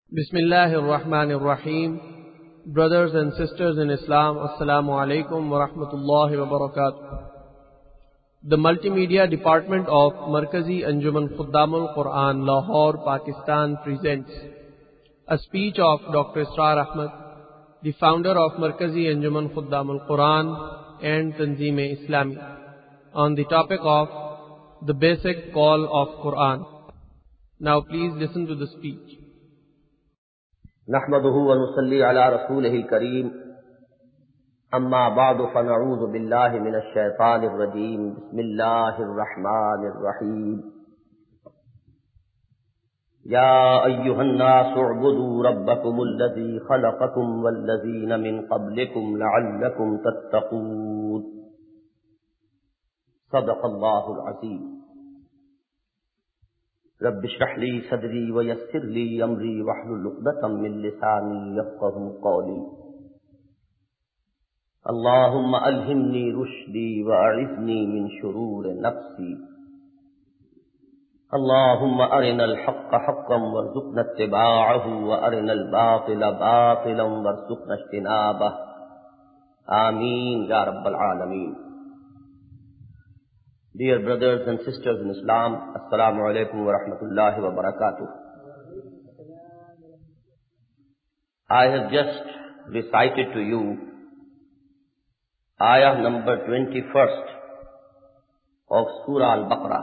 Bismillahir Rahmanir Rahim. Brothers and sisters in Islam, Assalamu alaikum wa rahmatullahi wa barakatuh. The Multimedia Department of Markazi Anjuman Khuddamul Quran, Lahore, Pakistan presents a speech of Dr. Israr Ahmad, the founder of Markazi Anjuman Khuddamul Quran and Tanzeem-e-Islami, on the topic of the basic call of Quran. Now please listen to the speech. نحمده ونصلي على رسوله الكريم أما بعد فنعوذ بالله من الشيطان الرجيم بسم الله الرحمن الرحيم يا أيها الناس اعبدوا ربكم الذي خلقكم والذين من قبلكم لعلكم تتقون صدق الله العظيم رب اشرح لي صدري ويسر لي أمري واحلل عقدة من لساني يفقهوا قولي اللهم ألهمني رشدي وأعذني من شرور نفسي اللهم أرنا الحق حقا وارزقنا اتباعه وأرنا الباطل باطلا وارزقنا اجتنابه آمين يا رب العالمين. Dear brothers and sisters in Islam, Assalamu alaikum wa rahmatullahi wa barakatuh. I have just recited to you ayah number 21st of Surah Al-Baqarah,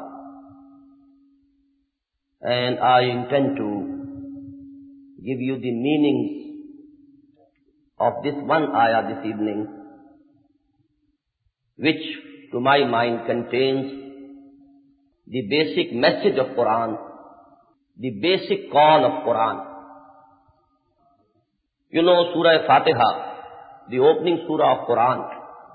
and I intend to give you the meanings of this one ayah this evening, which to my mind contains the basic message of Quran, the basic call of Quran. You know Surah Fatiha, the opening surah of Quran,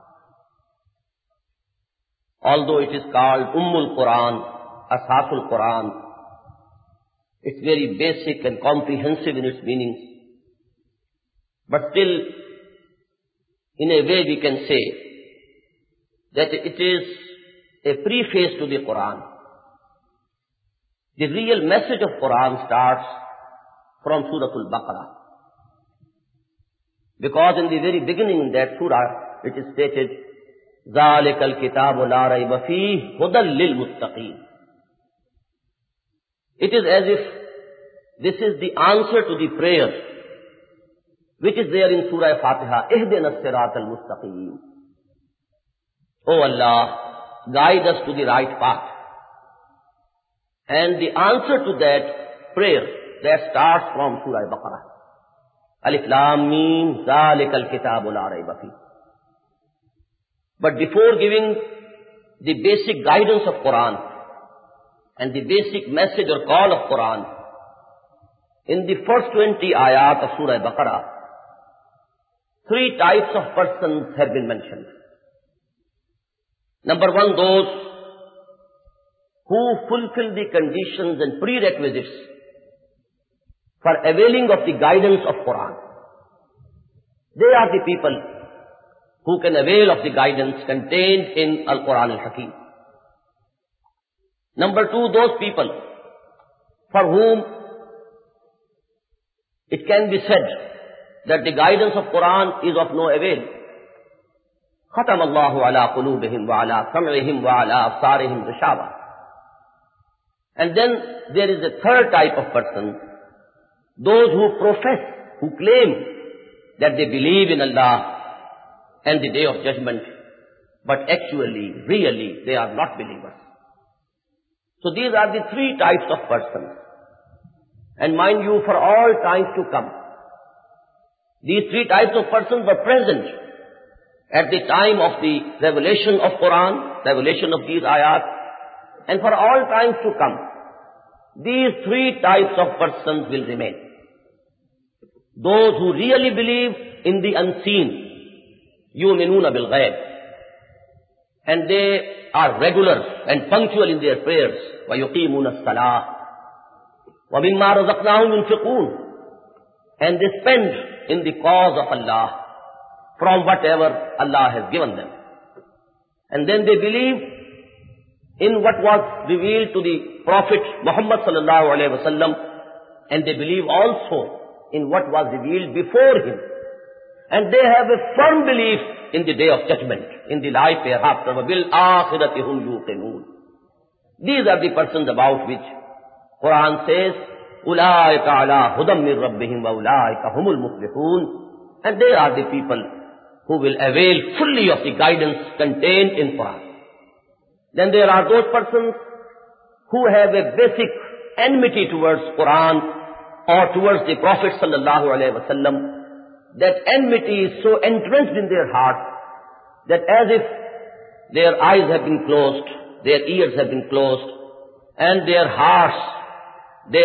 although it is called Ummul Quran, Asasul Quran, it's very basic and comprehensive in its meanings. But still, in a way we can say that it is a preface to the Quran. The real message of Quran starts from Surah Al-Baqarah. Because in the very beginning in that surah, it is stated, ذَلِكَ الْكِتَابُ لَا رَيْبَ فِيهِ هُدًى لِلْمُتَّقِينَ. It is as if this is the answer to the prayer which is there in Surah Fatiha, اهْدِنَا الصِّرَاطَ الْمُسْتَقِيمَ. O Allah, guide us to the right path. And the answer to that prayer that starts from Surah Baqarah, Alif Lam Mim, ذَلِكَ الْكِتَابُ لَا رَيْبَ فِيهِ. But before giving the basic guidance of Quran and the basic message or call of Quran, in the first 20 ayat of Surah Baqarah, three types of persons have been mentioned. Number one, those who fulfill the conditions and prerequisites for availing of the guidance of Quran. They are the people who can avail of the guidance contained in Al-Quran Al-Hakim. Number two, those people for whom it can be said that the guidance of Quran is of no avail. ختم الله على قلوبهم وعلى سمعهم وعلى أبصارهم غشاوة. And then there is a third type of person, those who profess, who claim that they believe in Allah and the Day of Judgment, but actually, really, they are not believers. So these are the three types of persons. And mind you, for all times to come, these three types of persons were present at the time of the revelation of Quran, revelation of these ayat, and for all times to come, these three types of persons will remain. Those who really believe in the unseen, yu'minuna bil ghayb, and they are regular and punctual in their prayers, wa yuqimuna as-salah, wa mimma razaqnahum yunfiqun, and they spend in the cause of Allah from whatever Allah has given them. And then they believe in what was revealed to the Prophet Muhammad sallallahu alaihi wasallam, and they believe also in what was revealed before him. And they have a firm belief in the day of judgment, in the life hereafter. وَبِالْآخِرَةِ هُمْ يُوقِنُونَ. These are the persons about which Quran says, أُولَٰئِكَ عَلَىٰ هُدًى مِّن رَبِّهِمْ وَأُولَٰئِكَ هُمُ الْمُفْلِحُونَ. And they are the people who will avail fully of the guidance contained in Quran. Then there are those persons who have a basic enmity towards Quran or towards the Prophet sallallahu alaihi wasallam. That enmity is so entrenched in their heart that as if their eyes have been closed, their ears have been closed, and their hearts, they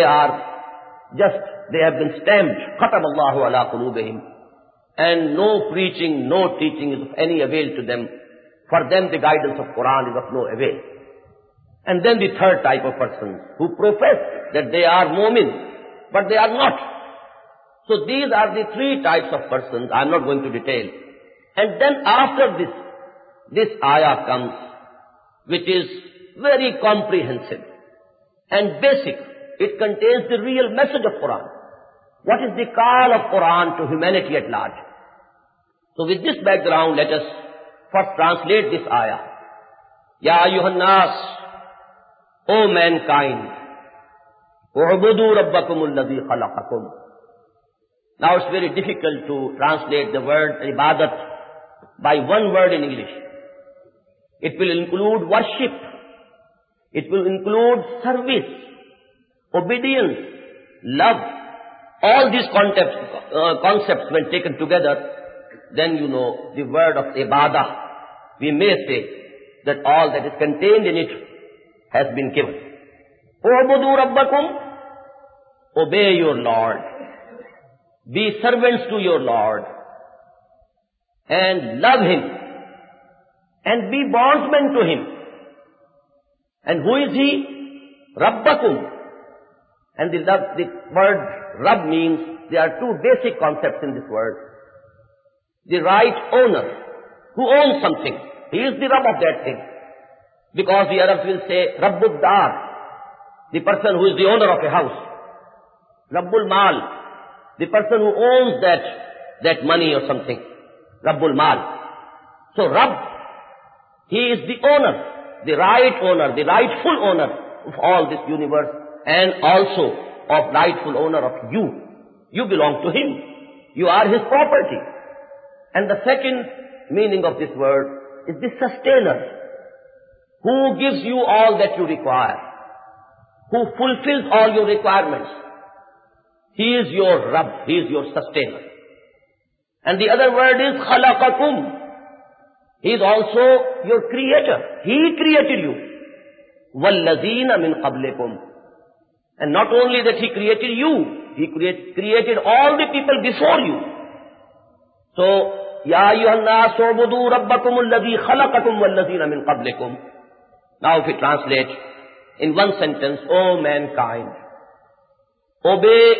have been stamped. خَتَمَ اللَّهُ عَلَىٰ قُلُوبِهِمْ. And no preaching, no teaching is of any avail to them. For them the guidance of Quran is of no avail. And then the third type of persons who profess that they are mu'min, but they are not. So these are the three types of persons. I am not going to detail. And then after this ayah comes, which is very comprehensive and basic. It contains the real message of Quran. What is the call of Quran to humanity at large? So with this background, let us first translate this ayah. Ya ayyuhan nas, O mankind, u'budu rabbakum alladhi khalaqakum. Now it's very difficult to translate the word ibadat by one word in English. It will include worship. It will include service, obedience, love. All these concepts when taken together, then you know the word of ibadah. We may say that all that is contained in it has been given. U'budu rabbakum, obey your Lord. Be servants to your Lord. And love Him. And be bondsmen to Him. And who is He? Rabbakum. And the word Rabb means, there are two basic concepts in this word. The right owner, who owns something. He is the Rabb of that thing. Because the Arabs will say, Rabbud Dar, the person who is the owner of a house. Rabbul Mal, the person who owns that money or something. Rabbul Mal. So Rabb, he is the owner, the rightful owner of all this universe, and also of rightful owner of you. You belong to Him. You are His property. And the second meaning of this word is the sustainer, who gives you all that you require, who fulfills all your requirements. He is your Rabb, He is your sustainer. And the other word is khalaqakum. He is also your creator. He created you. وَالَّذِينَ مِنْ قَبْلِكُمْ. And not only that He created you, He created all the people before you. So, Ya ayyuhan nas u'budu rabbakum alladhi khalaqakum wallazina min qablikum. Now if we translate in one sentence, O mankind, obey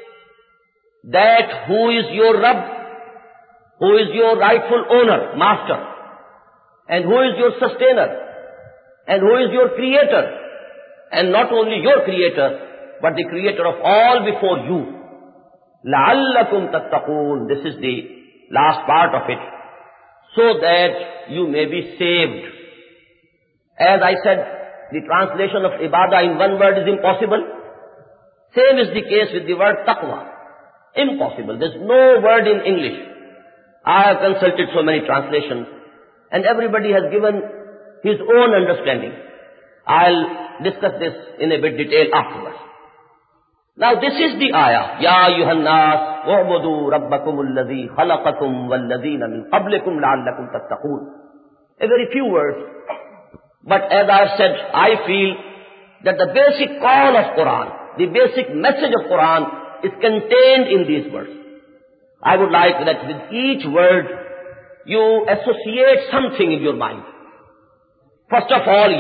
that who is your Rabb, who is your rightful owner, master, and who is your sustainer, and who is your creator, and not only your creator, but the creator of all before you. لَعَلَّكُمْ تَتَّقُونَ. This is the last part of it, so that you may be saved. As I said, the translation of ibadah in one word is impossible. Same is the case with the word taqwa. Impossible. There's no word in English. I have consulted so many translations, and everybody has given his own understanding. I'll discuss this in a bit detail afterwards. Now this is the ayah. Ya ayyuhan nas u'budu rabbakum alladhi khalaqakum walladhina min qablikum la'allakum tattaqun. A very few words. But as I have said, I feel that the basic call of Quran, the basic message of Quran is contained in these words. I would like that with each word you associate something in your mind. First of all,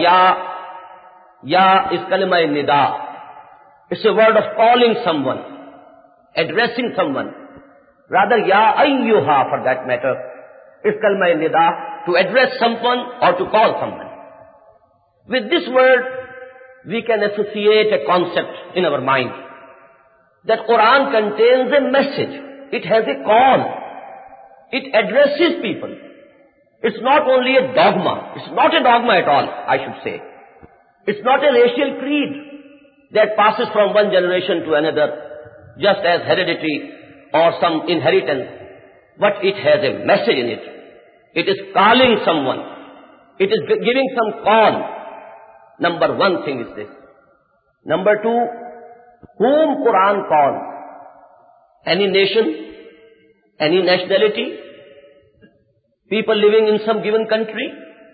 Ya is kalima nida. It's a word of calling someone, addressing someone. Rather, Ya ayyuha for that matter, is kalma nida, to address someone or to call someone. With this word, we can associate a concept in our mind. that Quran contains a message. It has a call. It addresses people. It's not only a dogma. It's not a dogma at all, I should say. It's not a racial creed that passes from one generation to another, just as heredity or some inheritance. But it has a message in it. It is calling someone. It is giving some call. Number one thing is this. Number two, whom Quran calls? Any nation? Any nationality? People living in some given country?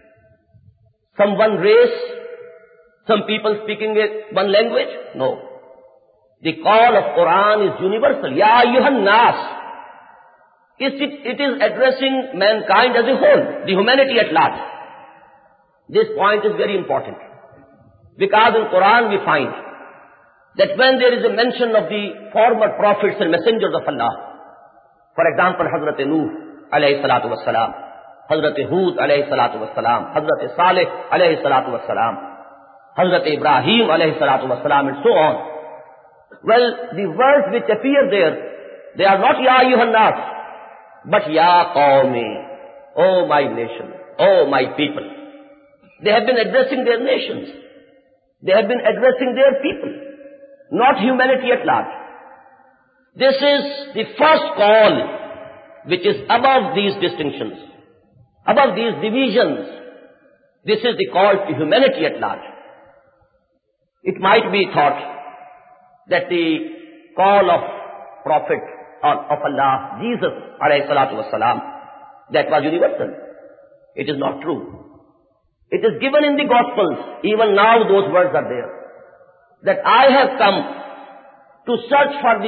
Some one race? Some people speaking one language? No. The call of Quran is universal. Ya ayyuhan nas. It is addressing mankind as a whole, the humanity at large. This point is very important. Because in Quran we find that when there is a mention of the former prophets and messengers of Allah, for example, Hazrat Nuh alayhi salatu wassalam, Hazrat Hud alayhi salatu wassalam, Hazrat Saleh alayhi salatu wassalam, Hazrat Ibrahim alayhi salatu wassalam, and so on. Well, the words which appear there, they are not Ya ayyuhan nas, but Ya qawmi, oh my nation, oh my people. They have been addressing their nations. They have been addressing their people, not humanity at large. This is the first call which is above these distinctions, above these divisions. This is the call to humanity at large. It might be thought that the call of Prophet of Allah, Jesus alayhi salatu wassalam, that was universal. It is not true. It is given in the Gospels. Even now those words are there. That I have come to search for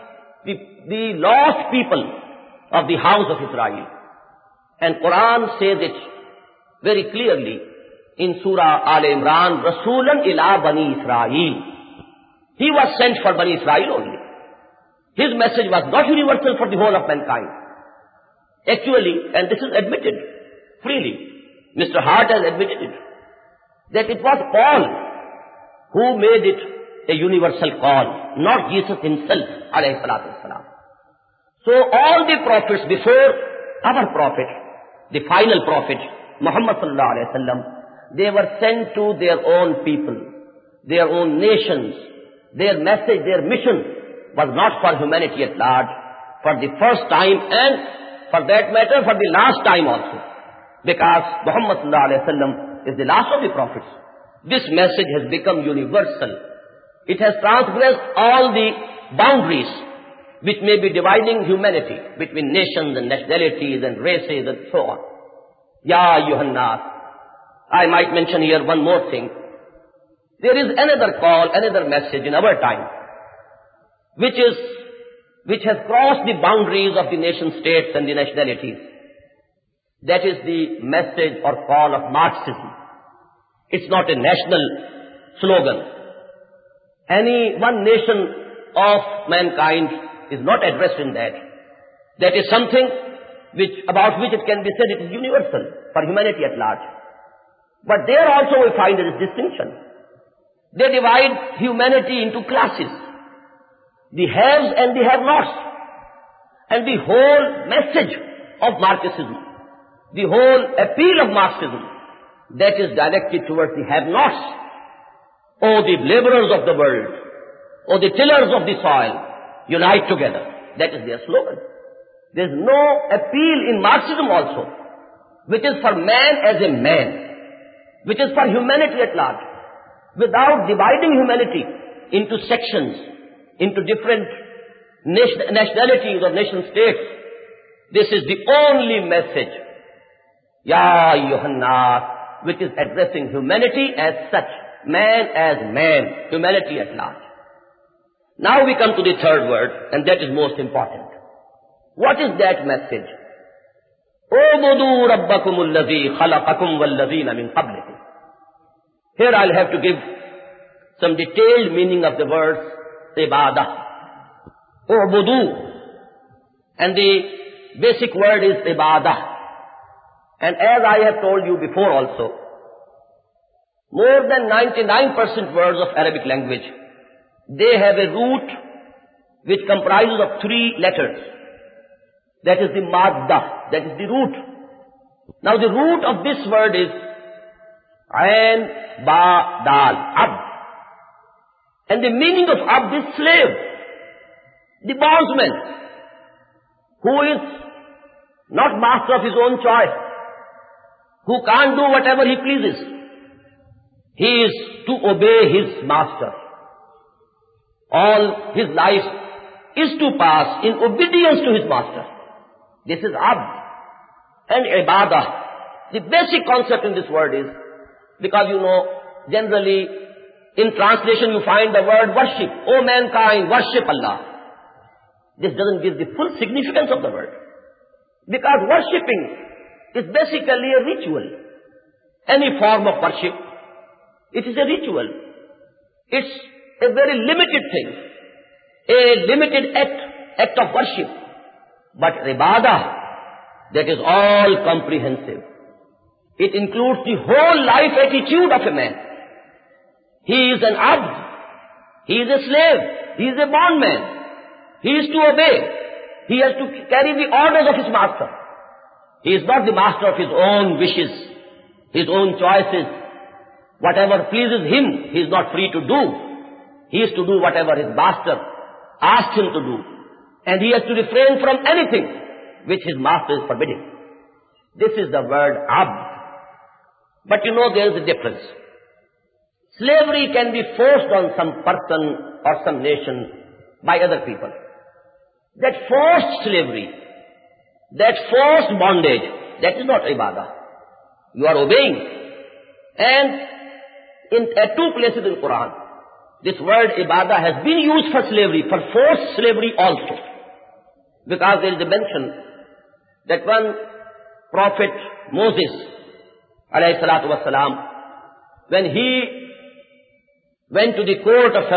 the lost people of the house of Israel. And Quran says it very clearly in Surah Al-Imran, Rasulan ila Bani Israel. He was sent for Bani Israel only. His message was not universal for the whole of mankind. Actually, and this is admitted freely, Mr. Hart has admitted it, that it was Paul who made it a universal call, not Jesus himself, alayhi salatu wassalam. So all the prophets before our prophet, the final prophet, Muhammad sallallahu alayhi wa sallam, they were sent to their own people, their own nations. Their message, their mission was not for humanity at large, for the first time and for that matter for the last time also. Because Muhammad sallallahu alayhi wa sallam is the last of the prophets. This message has become universal. It has transgressed all the boundaries which may be dividing humanity between nations and nationalities and races and so on. Ya ayyuhan nas. I might mention here one more thing. There is another call, another message in our time, which has crossed the boundaries of the nation states and the nationalities. That is the message or call of Marxism. It's not a national slogan. Any one nation of mankind is not addressed in that. That is something about which it can be said it is universal for humanity at large. But there also we find there is distinction. They divide humanity into classes, the haves and the have-nots. And the whole message of Marxism, the whole appeal of Marxism, that is directed towards the have-nots, or the laborers of the world, or the tillers of the soil, unite together. That is their slogan. There is no appeal in Marxism also, which is for man as a man, which is for humanity at large, without dividing humanity into sections, into different nationalities or nation states. This is the only message, Ya ayyuhan nas, which is addressing humanity as such, man as man, humanity at large. Now we come to the third word, and that is most important. What is that message? Ubudu rabbakum alladhi khalaqakum walladhina min qablikum. Here I'll have to give some detailed meaning of the words ibadah. Ubudu. And the basic word is ibadah. And as I have told you before also, more than 99% words of Arabic language, they have a root which comprises of 3 letters. That is the madda, that is the root. Now the root of this word is ain, ba, dal, abd. And the meaning of abd is slave, the bondsman, who is not master of his own choice, who can't do whatever he pleases. He is to obey his master. All his life is to pass in obedience to his master. This is abd. And ibadah. The basic concept in this word is, because generally in translation you find the word worship. O mankind, worship Allah. This doesn't give the full significance of the word. Because worshipping is basically a ritual. Any form of worship, it is a ritual. It's a very limited thing. A limited act of worship. But ibadah, that is all comprehensive. It includes the whole life attitude of a man. He is an abd. He is a slave. He is a bondman. He is to obey. He has to carry the orders of his master. He is not the master of his own wishes, his own choices. Whatever pleases him, he is not free to do. He is to do whatever his master asks him to do. And he has to refrain from anything which his master is forbidding. This is the word abd. But there is a difference. Slavery can be forced on some person or some nation by other people. That forced slavery, that forced bondage, that is not ibadah. You are obeying. And at 2 places in Quran, this word ibadah has been used for slavery, for forced slavery also. Because there is a mention that one prophet, Moses, alayhi salatu wassalam, when he went to the court of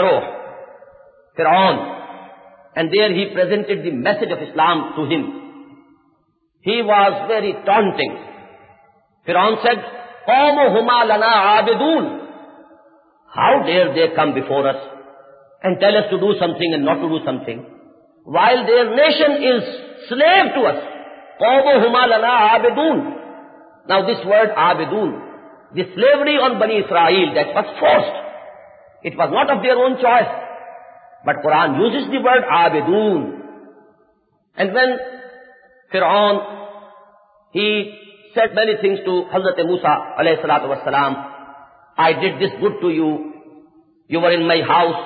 Pharaoh, and there he presented the message of Islam to him, he was very taunting. Pharaoh said, "Qawmuhuma lana abidun." How dare they come before us and tell us to do something and not to do something, while their nation is slave to us. Qawmuhuma lana abidun. Now this word abidun, the slavery on Bani Israel, that was forced. It was not of their own choice. But Quran uses the word abidun. And when Fir'aun, he said many things to Hazrat Musa alayhi salatu wassalam, I did this good to you. You were in my house.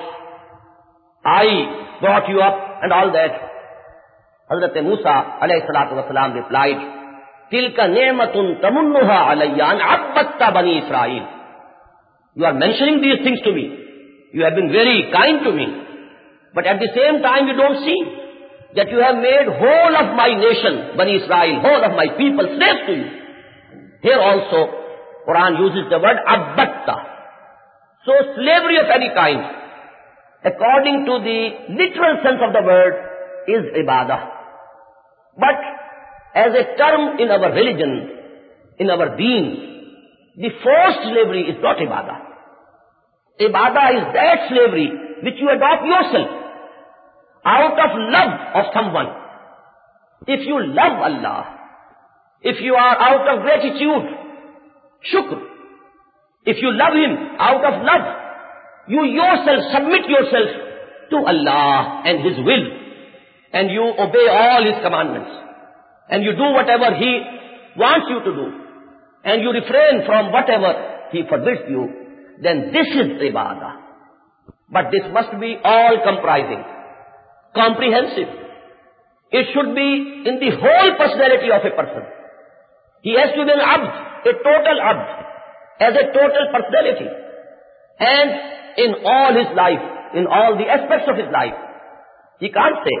I brought you up and all that. Hazrat Musa alayhi salatu wassalam replied, Tilka ni'matun tamunnuha alayya an abbatta bani Israel. You are mentioning these things to me. You have been very kind to me. But at the same time you don't see that you have made whole of my nation, Bani Israel, whole of my people slaves to you. Here also, Quran uses the word abbatta. So slavery of any kind, according to the literal sense of the word, is ibadah. But as a term in our religion, in our deen, the forced slavery is not ibadah. Ibadah is that slavery which you adopt yourself out of love of someone. If you love Allah, if you are out of gratitude, shukr, if you love Him out of love, you yourself submit yourself to Allah and His will, and you obey all His commandments, and you do whatever He wants you to do, and you refrain from whatever He forbids you, then this is ibadah. But this must be all comprising, comprehensive. It should be in the whole personality of a person. He has to be an abd, a total abd, as a total personality. And in all his life, in all the aspects of his life, he can't say,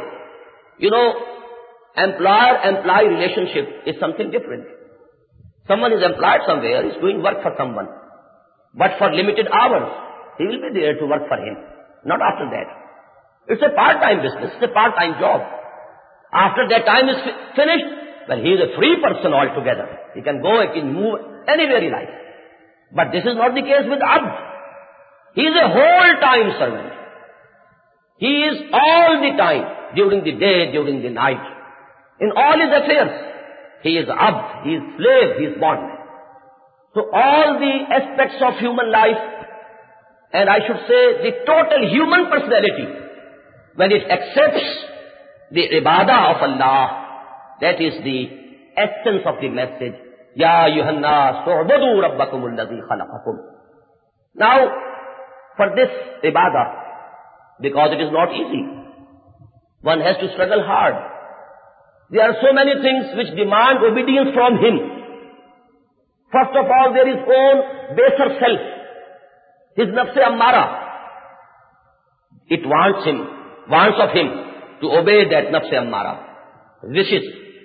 employer-employee relationship is something different. Someone is employed somewhere, is doing work for someone. But for limited hours, he will be there to work for him. Not after that. It's a part-time business, it's a part-time job. After that time is finished, well, he is a free person altogether. He can go, he can move anywhere he likes. But this is not the case with abd. He is a whole-time servant. He is all the time, during the day, during the night, in all his affairs. He is abd, he is slave, he is bondman. So all the aspects of human life, and I should say the total human personality, when it accepts the ibadah of Allah, that is the essence of the message. Ya ayyuhan nas u'budu rabbakum alladhi khalaqakum. Now, for this ibadah, because it is not easy, one has to struggle hard. There are so many things which demand obedience from him. First of all, there is own baser self, his nafs-e ammara. It wants of him to obey that nafs-e ammara, wishes.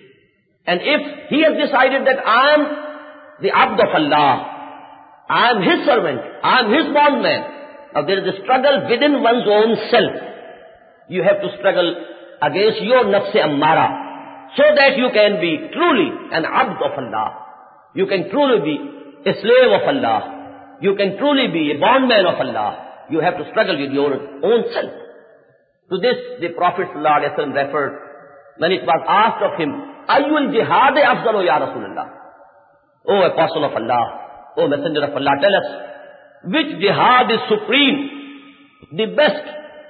And if he has decided that I am the abd of Allah, I am his servant, I am his bondman, now there is a struggle within one's own self. You have to struggle against your nafs-e ammara, so that you can be truly an abd of Allah. You can truly be a slave of Allah. You can truly be a bondman of Allah. You have to struggle with your own self. To this the Prophet ﷺ referred when it was asked of him, Ayyul jihad afdalu ya Rasulullah? O Apostle of Allah, O Messenger of Allah, tell us, which jihad is supreme, the best?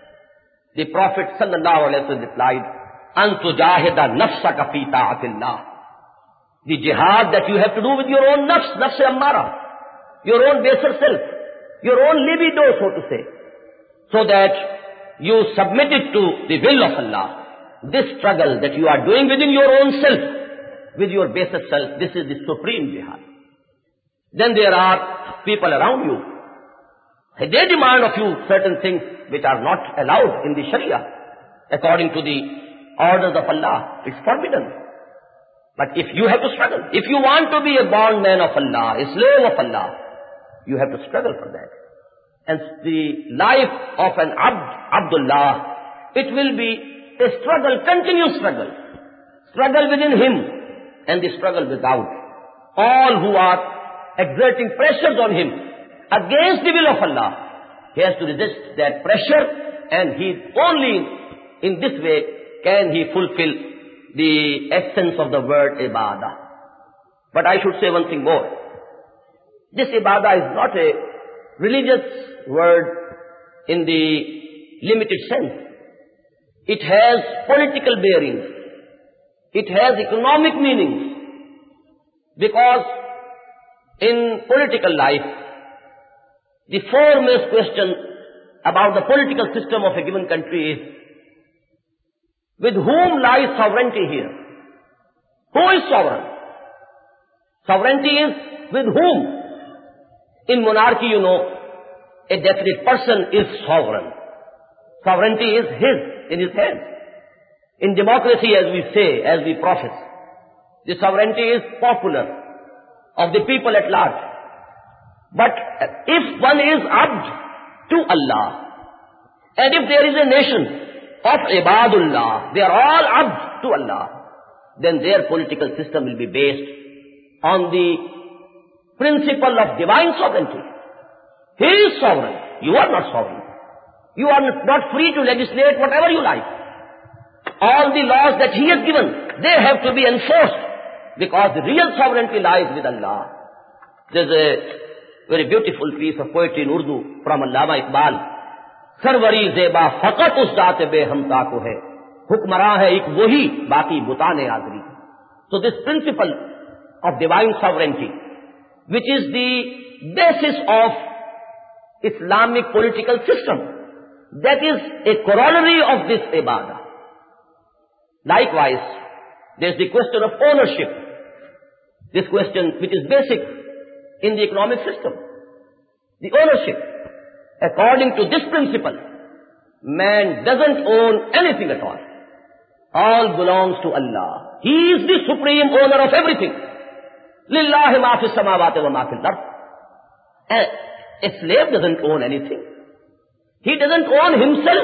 The Prophet ﷺ replied, An tujahida nafsaka fi ta'atillah. The jihad that you have to do with your own nafs-e ammara, your own baser self, your own libido, so to say, so that you submit it to the will of Allah. This struggle that you are doing within your own self, with your baser self, this is the supreme jihad. Then there are people around you. They demand of you certain things which are not allowed in the Sharia, according to the orders of Allah. It's forbidden. But if you have to struggle, if you want to be a bondman of Allah, a slave of Allah, you have to struggle for that. And the life of an Abdullah, it will be a struggle, continuous struggle. Struggle within him and the struggle without. All who are exerting pressures on him against the will of Allah, he has to resist that pressure, and he only in this way can he fulfill the essence of the word ibadah. But I should say one thing more. This ibadah is not a religious word in the limited sense. It has political bearings. It has economic meanings. Because in political life, the foremost question about the political system of a given country is, with whom lies sovereignty here? Who is sovereign? Sovereignty is with whom? In monarchy, you know, a definite person is sovereign. Sovereignty is in his hands. In democracy, as we say, as we profess, the sovereignty is popular, of the people at large. But if one is abd to Allah, and if there is a nation of ibadullah, they are all abd to Allah, then their political system will be based on the principle of divine sovereignty. He is sovereign. You are not sovereign. You are not free to legislate whatever you like. All the laws that He has given, they have to be enforced, because the real sovereignty lies with Allah. There's a very beautiful piece of poetry in Urdu from Allama Iqbal. Sarwari zeba faqat us zaat be hamta ko hai, hukmara hai ek wahi, baki butane azri. So this principle of divine sovereignty, which is the basis of Islamic political system, that is a corollary of this ibadah. Likewise, there is the question of ownership. This question which is basic in the economic system. The ownership. According to this principle, man doesn't own anything at all. All belongs to Allah. He is the supreme owner of everything. Lillahi ma fis samawati wa ma fil ard. A slave doesn't own anything. He doesn't own himself.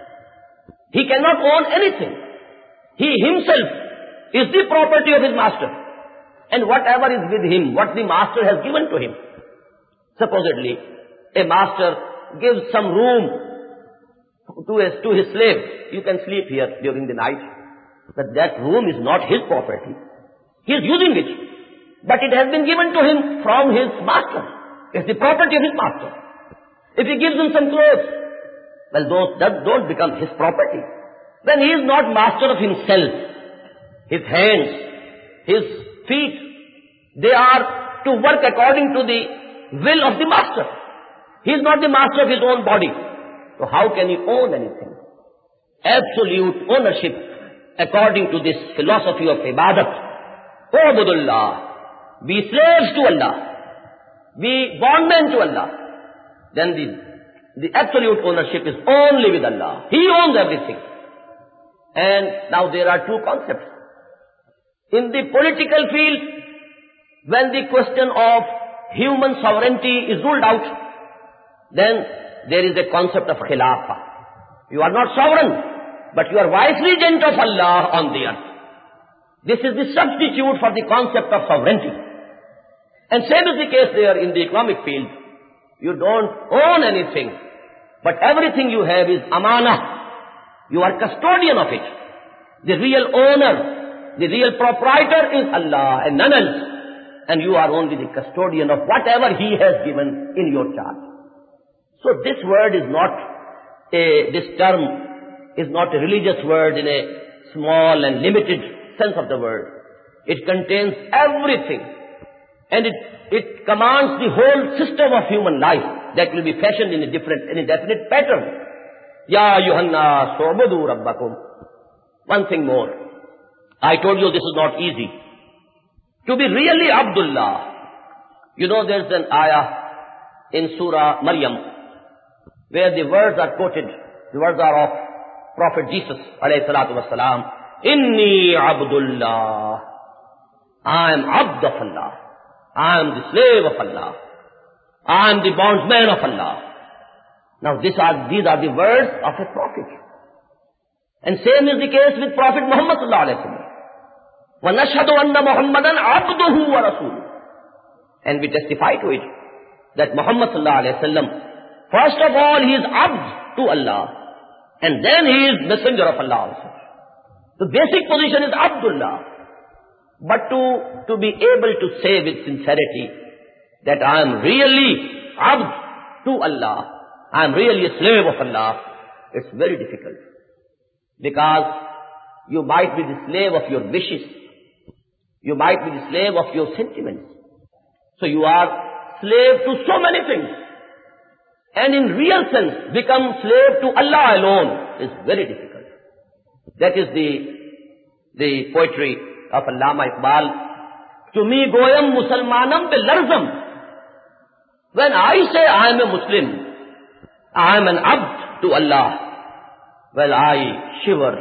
He cannot own anything. He himself is the property of his master. And whatever is with him, what the master has given to him. Supposedly, a master gives some room to his slave, you can sleep here during the night. But that room is not his property. He is using it. But it has been given to him from his master. It's the property of his master. If he gives him some clothes, well, those don't become his property. Then he is not master of himself. His hands, his feet, they are to work according to the will of the master. He is not the master of his own body. So how can he own anything? Absolute ownership according to this philosophy of ibadat. Ubudullah. Be slaves to Allah. Be bondmen to Allah. Then the absolute ownership is only with Allah. He owns everything. And now there are two concepts. In the political field, when the question of human sovereignty is ruled out, then there is a concept of khilafah. You are not sovereign, but you are viceregent of Allah on the earth. This is the substitute for the concept of sovereignty. And same is the case there in the economic field. You don't own anything, but everything you have is amanah. You are custodian of it. The real owner, the real proprietor is Allah and none else. And you are only the custodian of whatever He has given in your charge. So this word is not this term is not a religious word in a small and limited sense of the word. It contains everything. And it commands the whole system of human life that will be fashioned in a definite pattern. Ya Yuhanna So'budu Rabbakum. One thing more. I told you this is not easy. To be really Abdullah. You know there's an ayah in Surah Maryam where the words are quoted. The words are of Prophet Jesus alayhi salatu wasalam. Inni Abdullah. I am Abd of Allah. I am the slave of Allah. I am the bondsman of Allah. Now these are the words of a prophet. And same is the case with Prophet Muhammad sallallahu alayhi wa sallam. وَنَشْهَدُ أَنَّ مُحَمَّدًا عَبْدُهُ وَرَسُولُهُ. And we testify to it that Muhammad sallallahu alayhi wa sallam, first of all, he is abd to Allah. And then he is messenger of Allah also. The basic position is Abdullah. But to be able to say with sincerity that I am really abd to Allah, I am really a slave of Allah, it's very difficult. Because you might be the slave of your wishes. You might be the slave of your sentiments. So you are slave to so many things. And in real sense, become slave to Allah alone is very difficult. That is the poetry of Allama Iqbal. To me goyam musalmanam be larzam. When I say I am a Muslim, I am an abd to Allah, well, I shiver.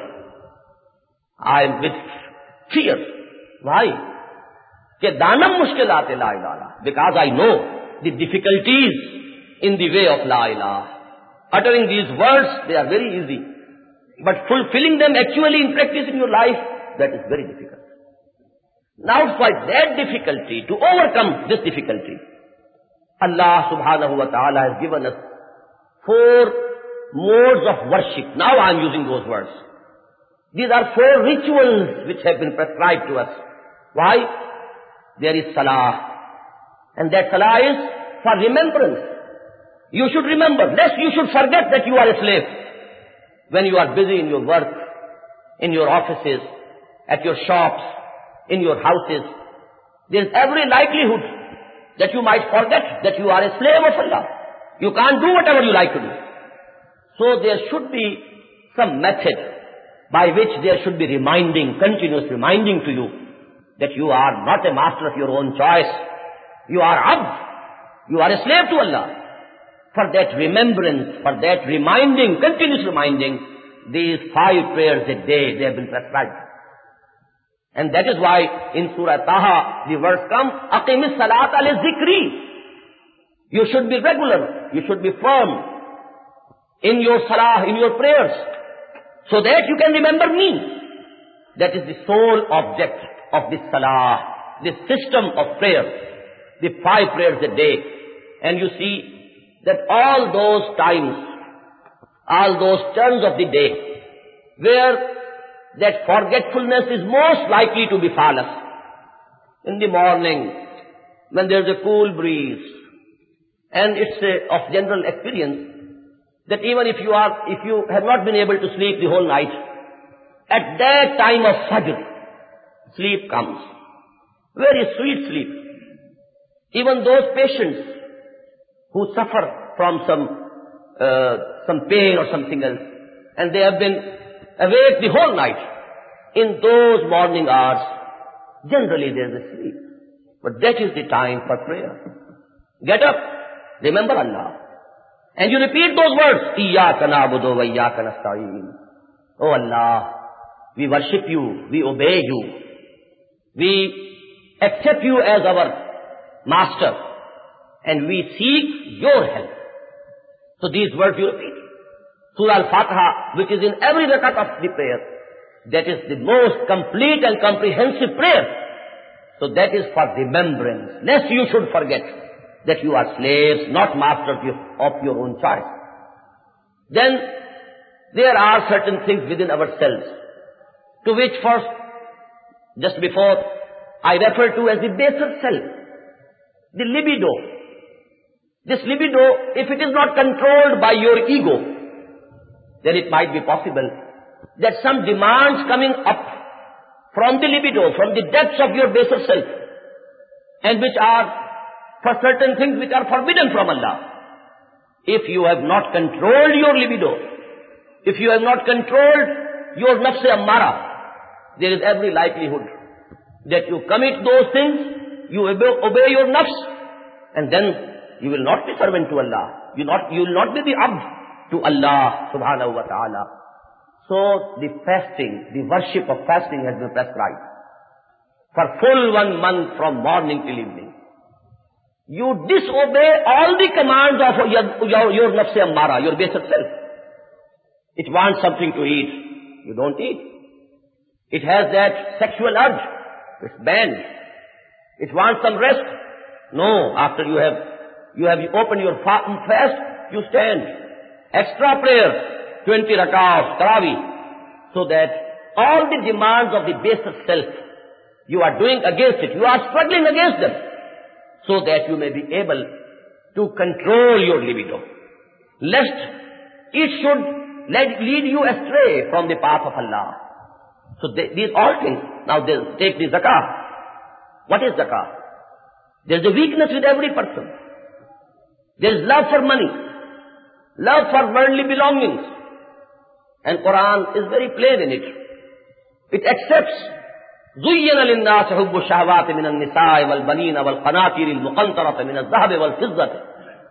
I am with fear. Why? Ke danam mushkilat la ilaha. Because I know the difficulties in the way of la ilaha. Uttering these words, they are very easy. But fulfilling them actually in practice in your life, that is very difficult. Now for that difficulty, to overcome this difficulty, Allah subhanahu wa ta'ala has given us 4 modes of worship. Now I am using those words. These are 4 rituals which have been prescribed to us. Why? There is salah. And that salah is for remembrance. You should remember, lest you should forget that you are a slave. When you are busy in your work, in your offices, at your shops, in your houses, there is every likelihood that you might forget that you are a slave of Allah. You can't do whatever you like to do. So there should be some method by which there should be reminding, continuous reminding to you that you are not a master of your own choice. You are abd. You are a slave to Allah. For that remembrance, for that reminding, continuous reminding, these 5 prayers a day, they have been prescribed. And that is why in Surah Taha, the verse comes, Aqimis salata li zikri. You should be regular. You should be firm in your salah, in your prayers, so that you can remember me. That is the sole object of this salah, this system of prayer, the 5 prayers a day. And you see that all those times all those turns of the day, where that forgetfulness is most likely to befall us. In the morning, when there's a cool breeze, and it's of general experience that even if you have not been able to sleep the whole night, at that time of Fajr, sleep comes. Very sweet sleep. Even those patients who suffer from some pain or something else, and they have been awake the whole night, in those morning hours, generally there is a sleep. But that is the time for prayer. Get up, remember Allah, and you repeat those words, Iyyaka na'budu wa iyyaka nasta'een. Oh Allah, we worship you, we obey you, we accept you as our master, and we seek your help. So these words you repeat. Surah Al-Fatiha, which is in every rakat of the prayer, that is the most complete and comprehensive prayer. So that is for remembrance, lest you should forget that you are slaves, not masters of your own choice. Then there are certain things within ourselves, to which first, just before, I refer to as the baser self, the libido. This libido, if it is not controlled by your ego, then it might be possible that some demands coming up from the libido, from the depths of your baser self, and which are for certain things which are forbidden from Allah. If you have not controlled your libido, if you have not controlled your nafs-e ammara, there is every likelihood that you commit those things, you obey your nafs, and then you will not be servant to Allah. You will not be the abd to Allah subhanahu wa ta'ala. So the fasting, the worship of fasting has been prescribed for full 1 month from morning till evening. You disobey all the commands of your nafs-e ammara, your baser self. It wants something to eat, you don't eat. It has that sexual urge, it's banned. It wants some rest. No, after you have opened your fast, you stand. Extra prayer, 20 rak'ahs, tarawih, so that all the demands of the baser self, you are doing against it, you are struggling against them, so that you may be able to control your libido, lest it should lead you astray from the path of Allah. So these all things. Now take the zakah. What is zakah? There is a weakness with every person. There is love for money, love for worldly belongings, and Quran is very plain in it. It accepts زُيِّنَ لِلنَّاسِ حُبُّ الشَّهَوَاتِ مِنَ النِّسَاءِ وَالْبَنِينَ وَالْقَنَاطِيرِ الْمُقَنطَرَةِ مِنَ الذَّهَبِ وَالْفِضَّةِ.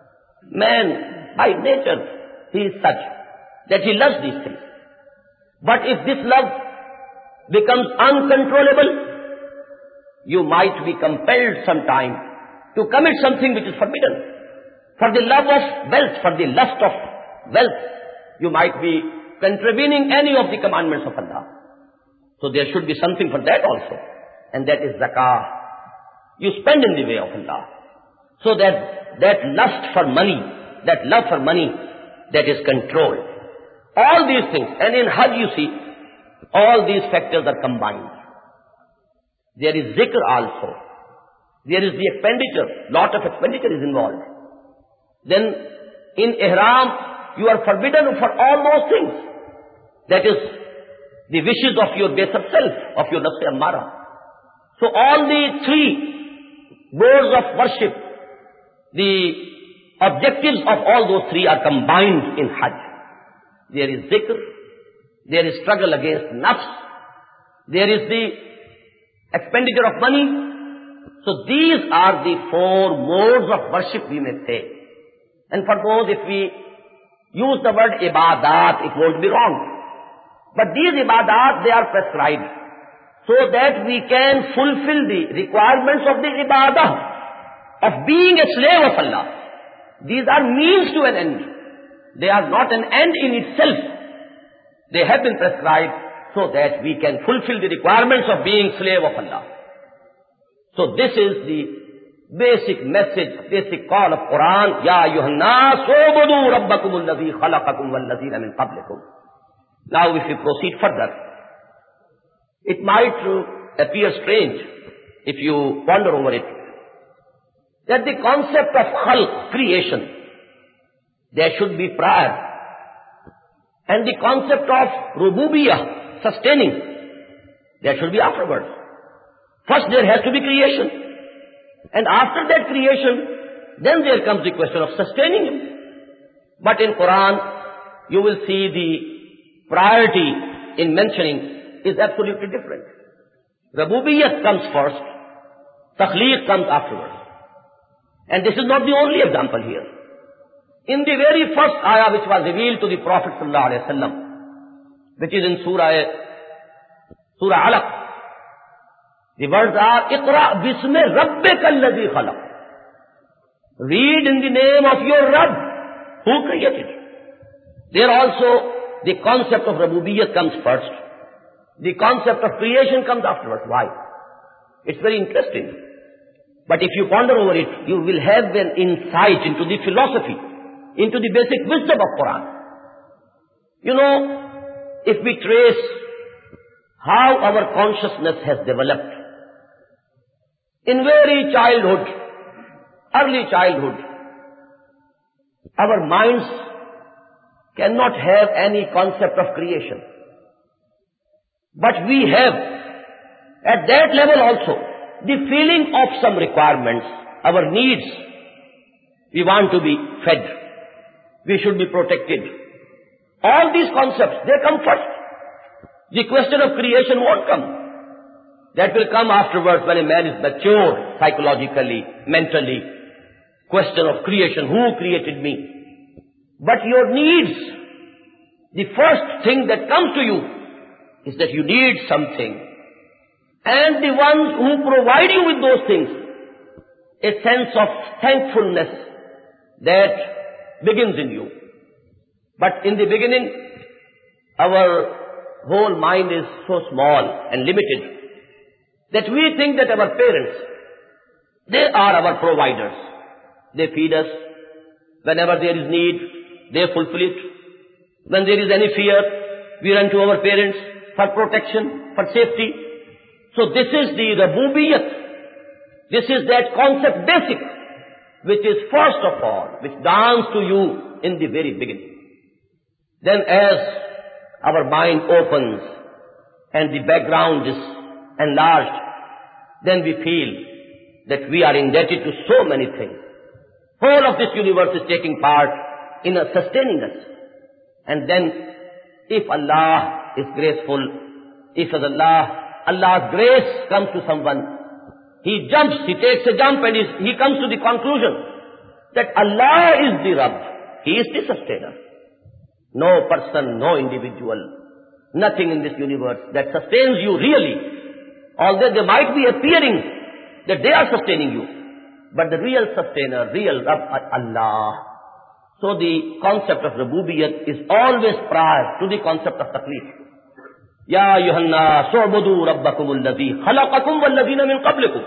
Man, by nature, he is such that he loves these things. But if this love becomes uncontrollable, you might be compelled sometime to commit something which is forbidden. For the love of wealth, for the lust of wealth, you might be contravening any of the commandments of Allah. So there should be something for that also. And that is zakah. You spend in the way of Allah. So that lust for money, that love for money, that is controlled. All these things. And in Hajj you see, all these factors are combined. There is zikr also. There is the expenditure. Lot of expenditure is involved. Then in ihram, you are forbidden for all those things. That is the wishes of your baser self, of your nafs-e ammara. So all the three modes of worship, the objectives of all those three are combined in Hajj. There is zikr, there is struggle against nafs, there is the expenditure of money. So these are the 4 modes of worship we may say. And for those, if we use the word ibadat, it won't be wrong. But these ibadat, they are prescribed so that we can fulfill the requirements of the ibadah, of being a slave of Allah. These are means to an end. They are not an end in itself. They have been prescribed so that we can fulfill the requirements of being slave of Allah. So this is the basic message, basic call of Quran, Ya ayyuhan nas, u'budu rabbakum alladhi khalaqakum walladhina min qablikum. Now if we proceed further, it might appear strange if you ponder over it, that the concept of khalq, creation, there should be prior. And the concept of rububiyyah, sustaining, there should be afterwards. First there has to be creation. And after that creation, then there comes the question of sustaining him. But in Quran, you will see the priority in mentioning is absolutely different. Rububiyyah comes first, takhliq comes afterwards. And this is not the only example here. In the very first ayah which was revealed to the Prophet ﷺ, which is in Surah Alaq, the words are, Iqra bismi rabbika alladhi khalaq. Read in the name of your Rabb, who created. There also, the concept of rububiyyah comes first. The concept of creation comes afterwards. Why? It's very interesting. But if you ponder over it, you will have an insight into the philosophy, into the basic wisdom of Quran. You know, if we trace how our consciousness has developed, in very childhood, early childhood, our minds cannot have any concept of creation. But we have, at that level also, the feeling of some requirements, our needs. We want to be fed. We should be protected. All these concepts, they come first. The question of creation won't come. That will come afterwards when a man is mature, psychologically, mentally. Question of creation, who created me? But your needs, the first thing that comes to you is that you need something. And the ones who provide you with those things, a sense of thankfulness that begins in you. But in the beginning, our whole mind is so small and limited that we think that our parents, they are our providers. They feed us. Whenever there is need, they fulfill it. When there is any fear, we run to our parents for protection, for safety. So this is the rububiyyah. This is that concept basic, which is first of all, which dawns to you in the very beginning. Then as our mind opens and the background is enlarged, then we feel that we are indebted to so many things. Whole of this universe is taking part in sustaining us. And then if Allah is graceful, if Allah's grace comes to someone, he jumps, he takes a jump and he comes to the conclusion that Allah is the Rabb. He is the sustainer. No person, no individual, nothing in this universe that sustains you really. Although they might be appearing that they are sustaining you, but the real sustainer, real Rabb, Allah. So the concept of rububiyyah is always prior to the concept of taklif. Ya ayyuhan nas, u'budu rabbakum alladhi khalaqakum walladhina min qablikum.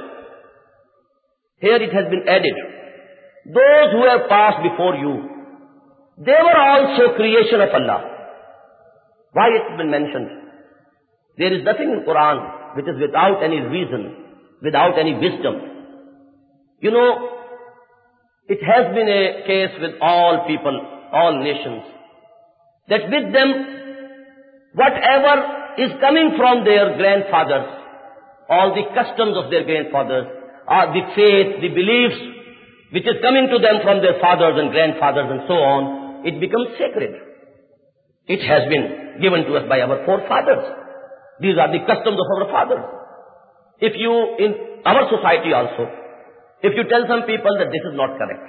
Here it has been added, those who have passed before you, they were also creation of Allah. Why it has been mentioned? There is nothing in Quran which is without any reason, without any wisdom. You know, it has been a case with all people, all nations, that with them, whatever is coming from their grandfathers, all the customs of their grandfathers, the faith, the beliefs, which is coming to them from their fathers and grandfathers and so on, it becomes sacred. It has been given to us by our forefathers. These are the customs of our fathers. If you, in our society also, if you tell some people that this is not correct,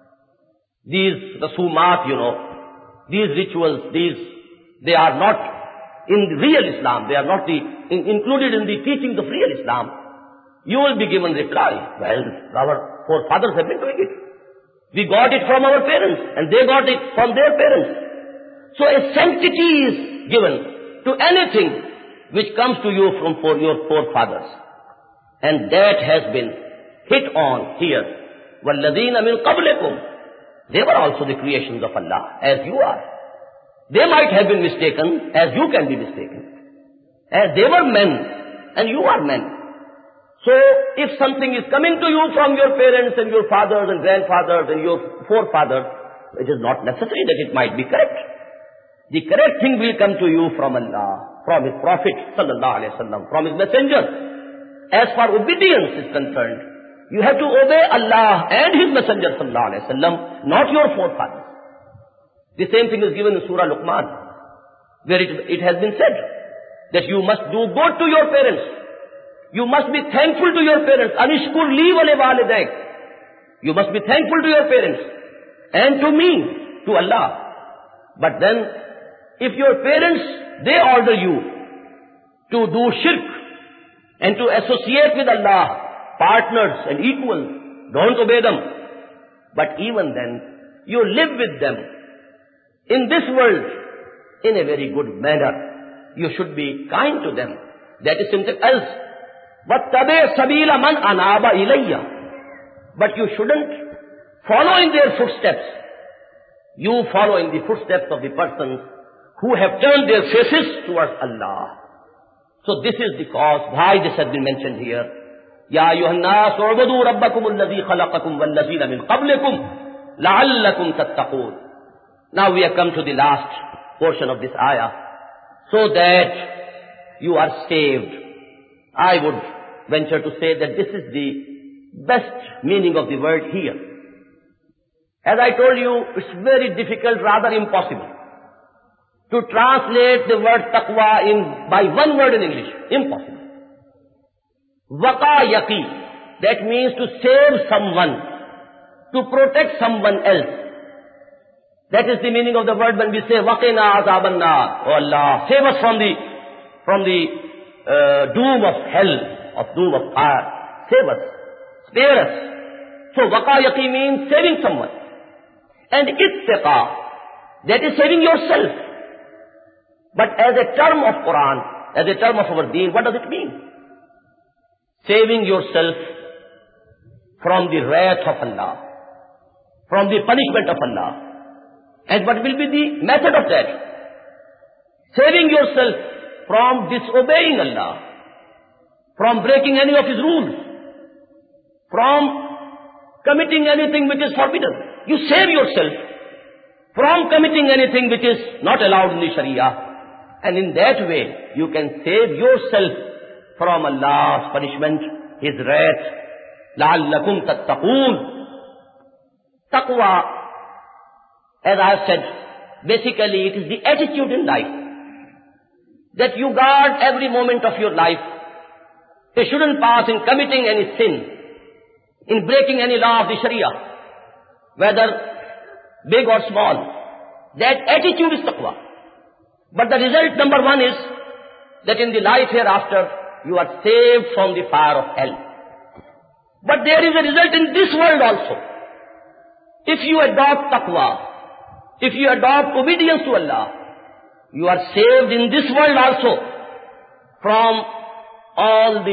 these rasumat, these rituals, they are not in real Islam, they are not included in the teachings of real Islam, you will be given reply, well, our forefathers have been doing it. We got it from our parents, and they got it from their parents. So a sanctity is given to anything which comes to you from your forefathers. And that has been hit on here. وَالَّذِينَ مِنْ قَبْلِكُمْ. They were also the creations of Allah, as you are. They might have been mistaken, as you can be mistaken. As they were men, and you are men. So, if something is coming to you from your parents and your fathers and grandfathers and your forefathers, it is not necessary that it might be correct. The correct thing will come to you from Allah, from His Prophet sallallahu alaihi wasallam, from His Messenger. As far obedience is concerned, you have to obey Allah and His Messenger sallallahu alaihi wasallam, not your forefathers. The same thing is given in Surah Luqman, where it has been said that you must do good to your parents. You must be thankful to your parents. Anishkur li wale walidayk. You must be thankful to your parents and to me, to Allah. But then, if your parents, they order you to do shirk and to associate with Allah, partners and equals, don't obey them. But even then, you live with them in this world in a very good manner. You should be kind to them. That is something else. وَاتَّبِعْ سَبِيلَ مَنْ أَنَابَ إِلَيَّ. But you shouldn't follow in their footsteps. You follow in the footsteps of the persons who have turned their faces towards Allah. So this is the cause why this has been mentioned here. يَا أَيُّهَا النَّاسُ اعْبُدُوا رَبَّكُمُ الَّذِي خَلَقَكُمْ وَالَّذِينَ مِنْ قَبْلِكُمْ لَعَلَّكُمْ تَتَّقُونَ. Now we have come to the last portion of this ayah. So that you are saved. I would venture to say that this is the best meaning of the word here. As I told you, it's very difficult, rather impossible, to translate the word taqwa by one word in English. Impossible. Waqa yaqi, that means to save someone, to protect someone else. That is the meaning of the word when we say waqina azaban nar. Oh Allah, save us from the doom of hell, of doom of fire. Save us, spare us. So waqa yaqi means saving someone. And ittaqa, that is saving yourself. But as a term of Quran, as a term of our deen, what does it mean? Saving yourself from the wrath of Allah, from the punishment of Allah. And what will be the method of that? Saving yourself from disobeying Allah, from breaking any of His rules, from committing anything which is forbidden. You save yourself from committing anything which is not allowed in the Sharia. And in that way, you can save yourself from Allah's punishment, His wrath. لَعَلَّكُمْ تَتَّقُونَ. Taqwa, as I have said, basically it is the attitude in life that you guard every moment of your life. You shouldn't pass in committing any sin, in breaking any law of the Sharia, whether big or small. That attitude is taqwa. But the result, number one, is that in the life hereafter, you are saved from the fire of hell. But there is a result in this world also. If you adopt taqwa, if you adopt obedience to Allah, you are saved in this world also from all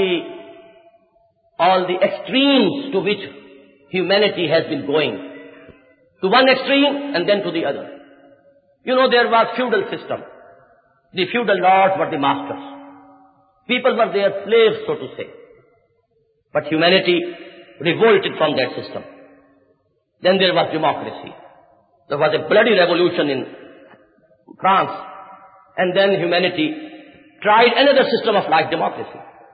the extremes to which humanity has been going. To one extreme and then to the other. You know, there was feudal system. The feudal lords were the masters. People were their slaves, so to say. But humanity revolted from that system. Then there was democracy. There was a bloody revolution in France. And then humanity tried another system of like democracy.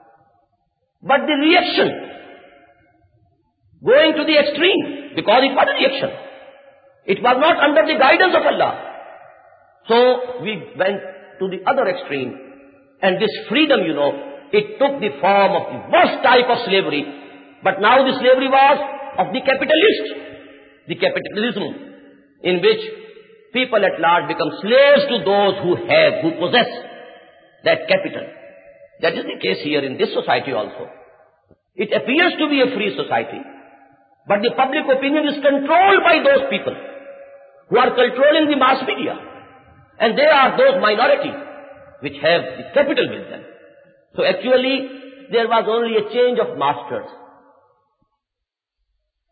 But the reaction, going to the extreme, because it was a reaction. It was not under the guidance of Allah. So we went to the other extreme. And this freedom, you know, it took the form of the worst type of slavery. But now the slavery was of the capitalist. The capitalism in which people at large become slaves to those who possess that capital. That is the case here in this society also. It appears to be a free society, but the public opinion is controlled by those people who are controlling the mass media. And they are those minority which have the capital with them. So actually, there was only a change of masters.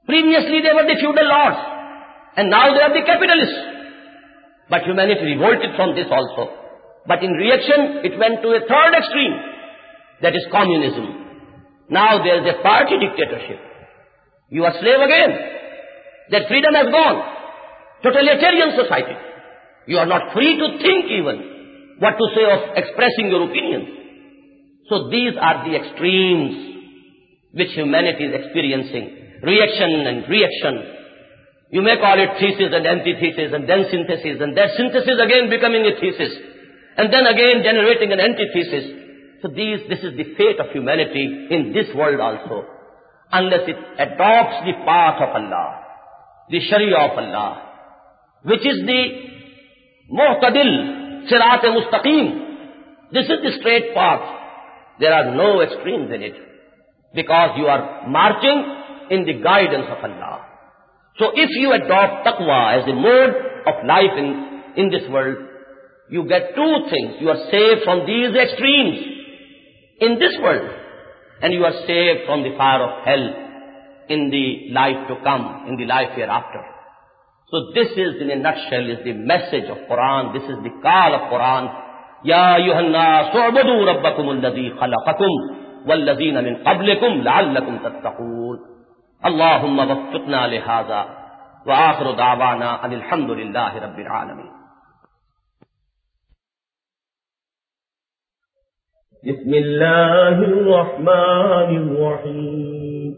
Previously they were the feudal lords, and now they are the capitalists. But humanity revolted from this also. But in reaction, it went to a third extreme, that is communism. Now there is a party dictatorship. You are slave again. That freedom has gone. Totalitarian society. You are not free to think even what to say of expressing your opinions. So these are the extremes which humanity is experiencing. Reaction and reaction. You may call it thesis and antithesis and then synthesis, and that synthesis again becoming a thesis, and then again generating an antithesis. So this is the fate of humanity in this world also. Unless it adopts the path of Allah, the Sharia of Allah, which is the Mu'tadil, Sirat-e-Mustaqim. This is the straight path. There are no extremes in it, because you are marching in the guidance of Allah. So if you adopt taqwa as the mode of life in this world, you get two things. You are saved from these extremes in this world, and you are saved from the fire of hell in the life to come, in the life hereafter. So this is, in a nutshell, is the message of Quran. This is the call of Quran. Ya ayyuhan nas u'budu rabbakum alladhi khalaqakum walladhina min qablikum la'allakum tattaqun. Allahumma waffiqna lihadha wa akhiru da'wana anil hamdulillahi rabbil alamin. Bismillahir Rahmanir Rahim.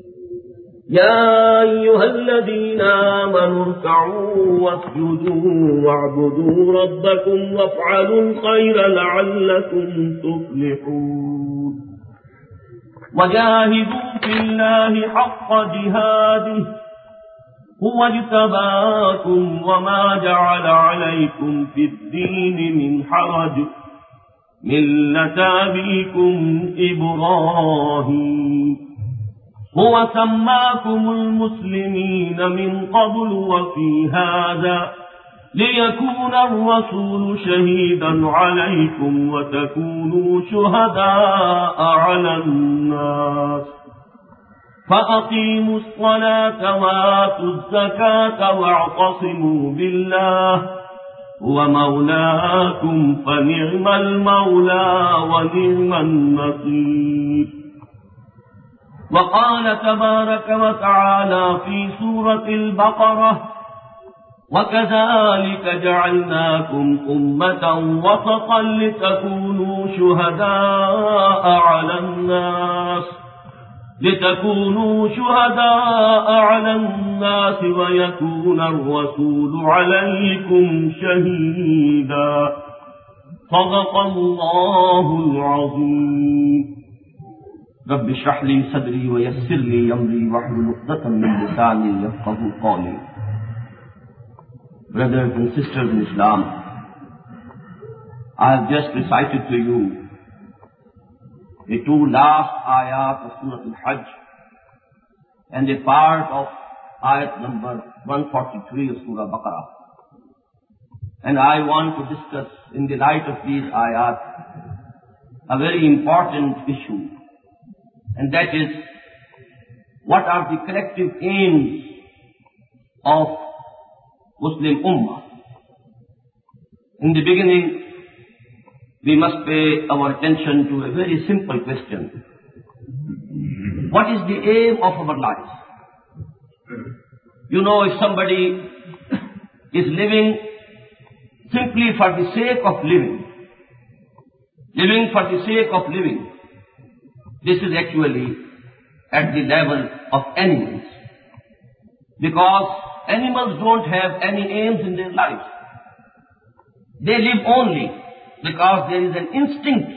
Ya ayyuhalladhina amanu irka'u wasjudu wa'budu rabbakum waf'alul khayra la'allakum tuflihun. وجاهدوا في الله حق جهاده هو اجتباكم وما جعل عليكم في الدين من حرج ملة أبيكم إبراهيم هو سماكم المسلمين من قبل وفي هذا ليكون الرسول شهيدا عليكم وتكونوا شهداء على الناس فأقيموا الصلاة وآتوا الزكاة واعتصموا بالله هو مولاكم فنعم المولى ونعم النصير. وقال تبارك وتعالى في سورة البقرة وكذلك جعلناكم أمة وسطا لتكونوا شهداء على الناس ويكون الرسول عليكم شهيدا. صدق الله العظيم. رب اشرح لي صدري ويسر لي أمري واحلل عقدة من لساني يفقهوا قولي. Brothers and sisters in Islam, I have just recited to you the two last ayat of Surah Al-Hajj and a part of ayat number 143 of Surah Baqarah. And I want to discuss in the light of these ayat a very important issue, and that is, what are the collective aims of Muslim Ummah? In the beginning, we must pay our attention to a very simple question. What is the aim of our lives? You know, if somebody is living simply for the sake of living for the sake of living, this is actually at the level of animals. Because animals don't have any aims in their lives. They live only because there is an instinct,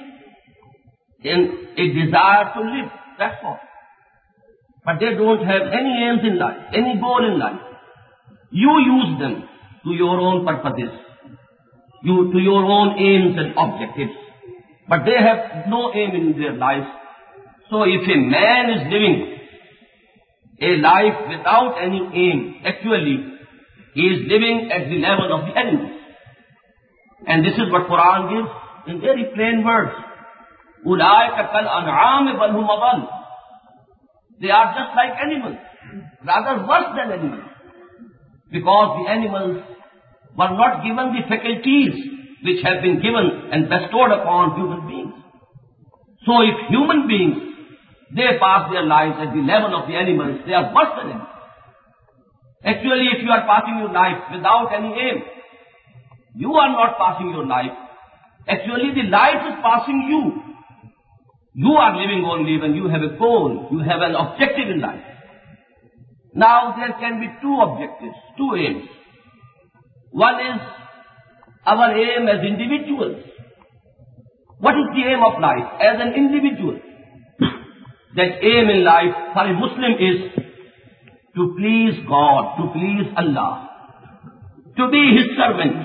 a desire to live, that's all. But they don't have any aims in life, any goal in life. You use them to your own purposes, to your own aims and objectives. But they have no aim in their lives. So if a man is living a life without any aim, actually he is living at the level of the animals. And this is what Quran gives in very plain words. أُولَٰئِكَ كَالْأَنْعَامِ بَلْ هُمْ أَضَلُّ. They are just like animals. rather worse than animals. Because the animals were not given the faculties which have been given and bestowed upon human beings. So if human beings, they pass their lives at the level of the animals, they are worse than animals. Actually, if you are passing your life without any aim, you are not passing your life. Actually, the life is passing you. You are living only when you have a goal, you have an objective in life. Now, there can be two objectives, two aims. One is our aim as individuals. What is the aim of life as an individual? That aim in life for a Muslim is to please God, to please Allah, to be His servant,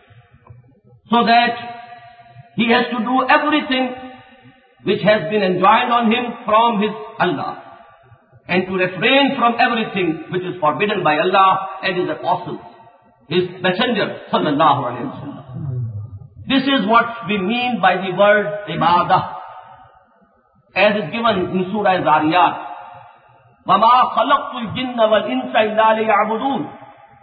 so that he has to do everything which has been enjoined on him from his Allah, and to refrain from everything which is forbidden by Allah and His apostles, His messenger, sallallahu alayhi wa sallam. This is what we mean by the word ibadah, as is given in Surah Zariyat. وَمَا خَلَقْتُ الْجِنَّ وَالْإِنسَ إِلَّا لِيَعْبُدُونَ.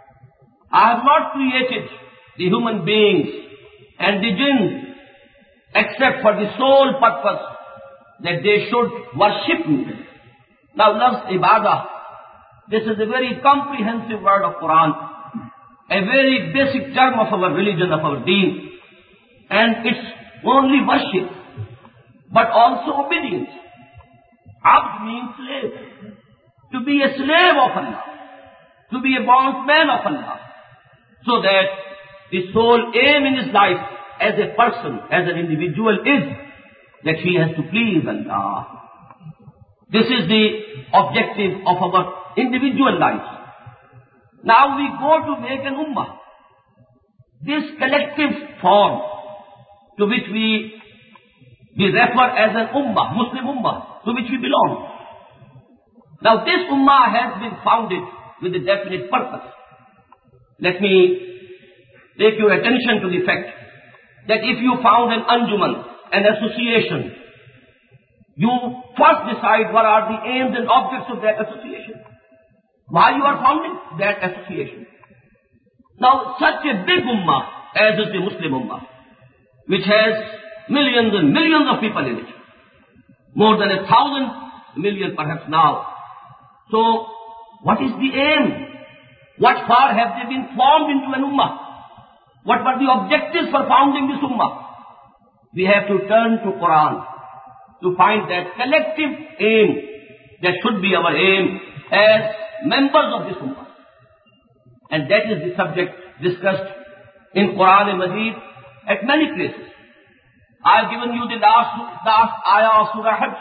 I have not created the human beings and the jinn except for the sole purpose that they should worship me. Now, lafz ibadah, this is a very comprehensive word of Quran, a very basic term of our religion, of our deen, and it's only worship, but also obedience. Abd means slave. To be a slave of Allah, to be a bondman of Allah, so that the sole aim in his life as a person, as an individual is that he has to please Allah. This is the objective of our individual life. Now we go to make an ummah. This collective form to which we refer as an ummah, Muslim ummah, to which we belong. Now this ummah has been founded with a definite purpose. Let me take your attention to the fact that if you found an anjuman, an association, you first decide what are the aims and objects of that association. Why you are founding that association. Now such a big ummah as is the Muslim ummah, which has millions and millions of people in it, more than 1,000 million perhaps now. So, what is the aim? What for have they been formed into an ummah? What were the objectives for founding this ummah? We have to turn to Quran to find that collective aim that should be our aim as members of this ummah. And that is the subject discussed in Quran and Majid at many places. I have given you the last ayah of Surah Hajj.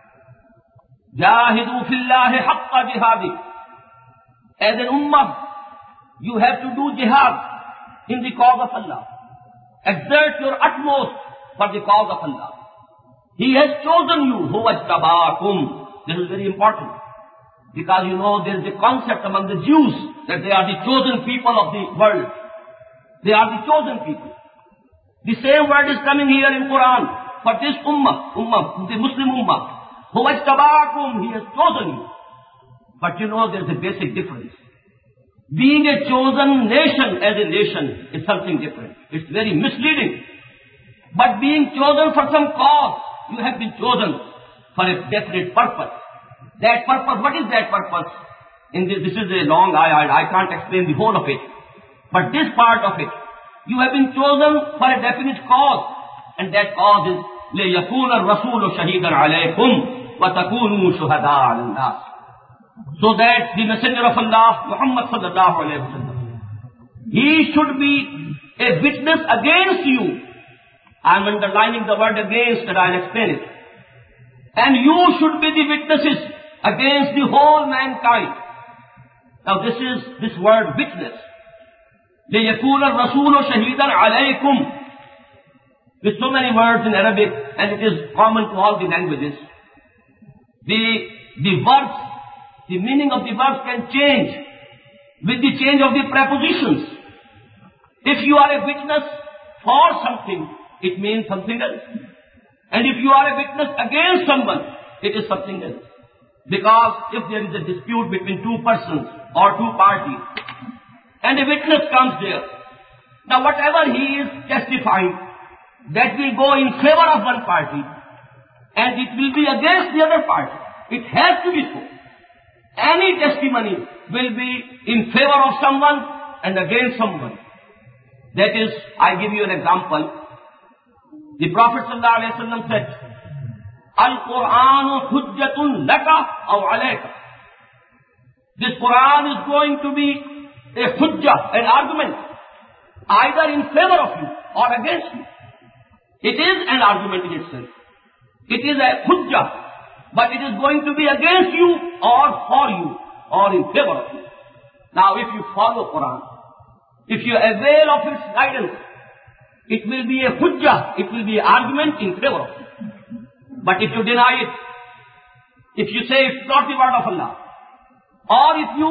Jahidu fillahi haqqa jihadi. As an ummah, you have to do jihad in the cause of Allah. Exert your utmost for the cause of Allah. He has chosen you, huwa ijtabaakum. This is very important. Because you know there is a concept among the Jews that they are the chosen people of the world. They are the chosen people. The same word is coming here in Quran for this ummah, the Muslim ummah. Huwa ijtabaakum, He has chosen you. But you know there is a basic difference. Being a chosen nation as a nation is something different. It's very misleading. But being chosen for some cause, you have been chosen for a definite purpose. That purpose, what is that purpose? This is a long ayah, I can't explain the whole of it. But this part of it, you have been chosen for a definite cause. And that cause is, لِيَكُونَ الرَّسُولُ شَهِيدًا عَلَيْكُمْ وَتَكُونُوا شُهَدَاءَ عَلَى النَّاسِ. So that the Messenger of Allah, Muhammad sallallahu alayhi wa sallam, he should be a witness against you. I am underlining the word against and I will explain it. And you should be the witnesses against the whole mankind. Now this word witness. لِيَكُونَ الرَّسُولُ شَهِيدًا عَلَيْكُمْ. With so many words in Arabic, and it is common to all the languages, the verbs, the meaning of the verbs can change with the change of the prepositions. If you are a witness for something, it means something else. And if you are a witness against someone, it is something else. Because if there is a dispute between two persons or two parties, and a witness comes there, now whatever he is testifying, that will go in favor of one party, and it will be against the other party. It has to be so. Any testimony will be in favor of someone and against someone. That is, I give you an example. The Prophet ﷺ said, Al-Qur'anu hujjatun laka aw alayka. This Qur'an is going to be a hujjah, an argument, either in favor of you or against you. It is an argument in itself. It is a hujjah, but it is going to be against you or for you or in favor of you. Now if you follow Qur'an, if you avail of its guidance, it will be a hujjah, it will be an argument in favor of you. But if you deny it, if you say it's not the word of Allah, or if you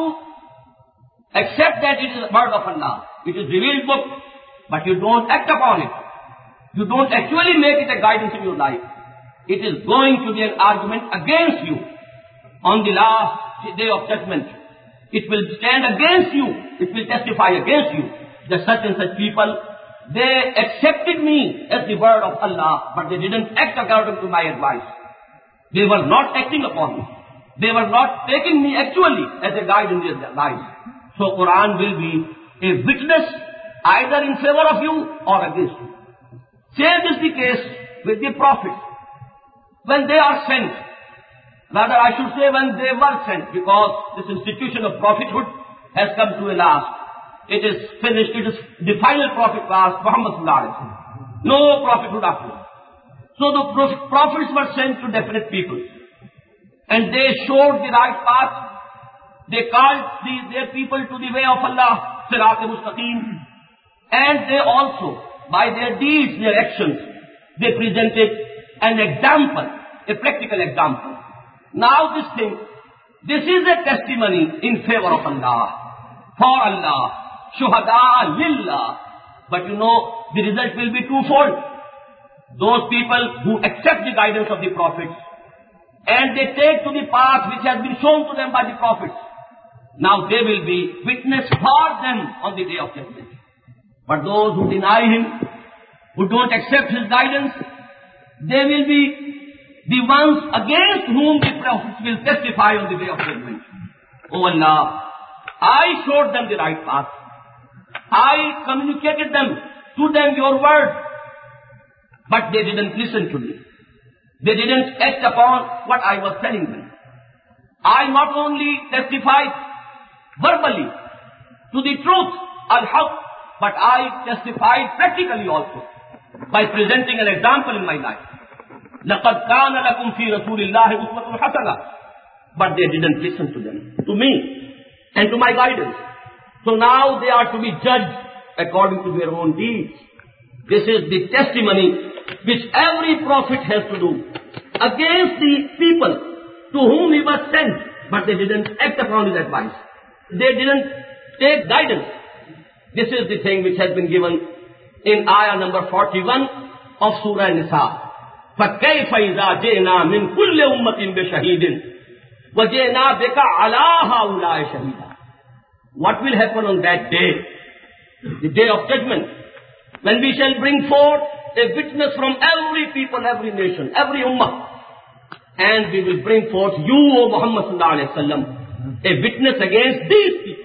accept that it is the word of Allah, it is revealed book, but you don't act upon it, you don't actually make it a guidance in your life, it is going to be an argument against you on the last day of judgment. It will stand against you, it will testify against you, that such and such people, they accepted me as the word of Allah, but they didn't act according to my advice. They were not acting upon me. They were not taking me actually as a guide in their lives. So Quran will be a witness either in favor of you or against you. Same is the case with the prophets. When they are sent, rather I should say when they were sent, because this institution of prophethood has come to a last. It is finished. It is the final prophet was Muhammad sallallahu alaihi wasallam. No prophethood after. So the prophets were sent to definite people, and they showed the right path. They called their people to the way of Allah, Sirat al-Mustaqim, and they also, by their deeds, their actions, they presented an example, a practical example. Now this is a testimony in favor of Allah, for Allah. Shuhada lillah. But you know, the result will be twofold. Those people who accept the guidance of the prophets and they take to the path which has been shown to them by the prophets, now they will be witness for them on the day of judgment. But those who deny him, who don't accept his guidance, they will be the ones against whom the prophets will testify on the day of judgment. Oh Allah, I showed them the right path. I communicated to them your word, but they didn't listen to me. They didn't act upon what I was telling them. I not only testified verbally to the truth, al-haq, but I testified practically also by presenting an example in my life. لَقَدْ كَانَ لَكُمْ فِي رَسُولِ اللَّهِ أُسْوَةٌ حَسَنَةٌ. But they didn't listen to them, to me, and to my guidance. So now they are to be judged according to their own deeds. This is the testimony which every prophet has to do against the people to whom he was sent, but they didn't act upon his advice. They didn't take guidance. This is the thing which has been given in ayah number 41 of Surah Nisa. فَكَيْفَ إِذَا جِئْنَا مِنْ كُلِّ أُمَّةٍ بِشَهِيدٍ وَجِئْنَا بِكَ عَلَىٰ هَؤُلَاءِ شَهِيدًا. What will happen on that day, the day of judgment, when we shall bring forth a witness from every people, every nation, every ummah, and we will bring forth you, O Muhammad sallallahu alaihi wasallam, a witness against these people,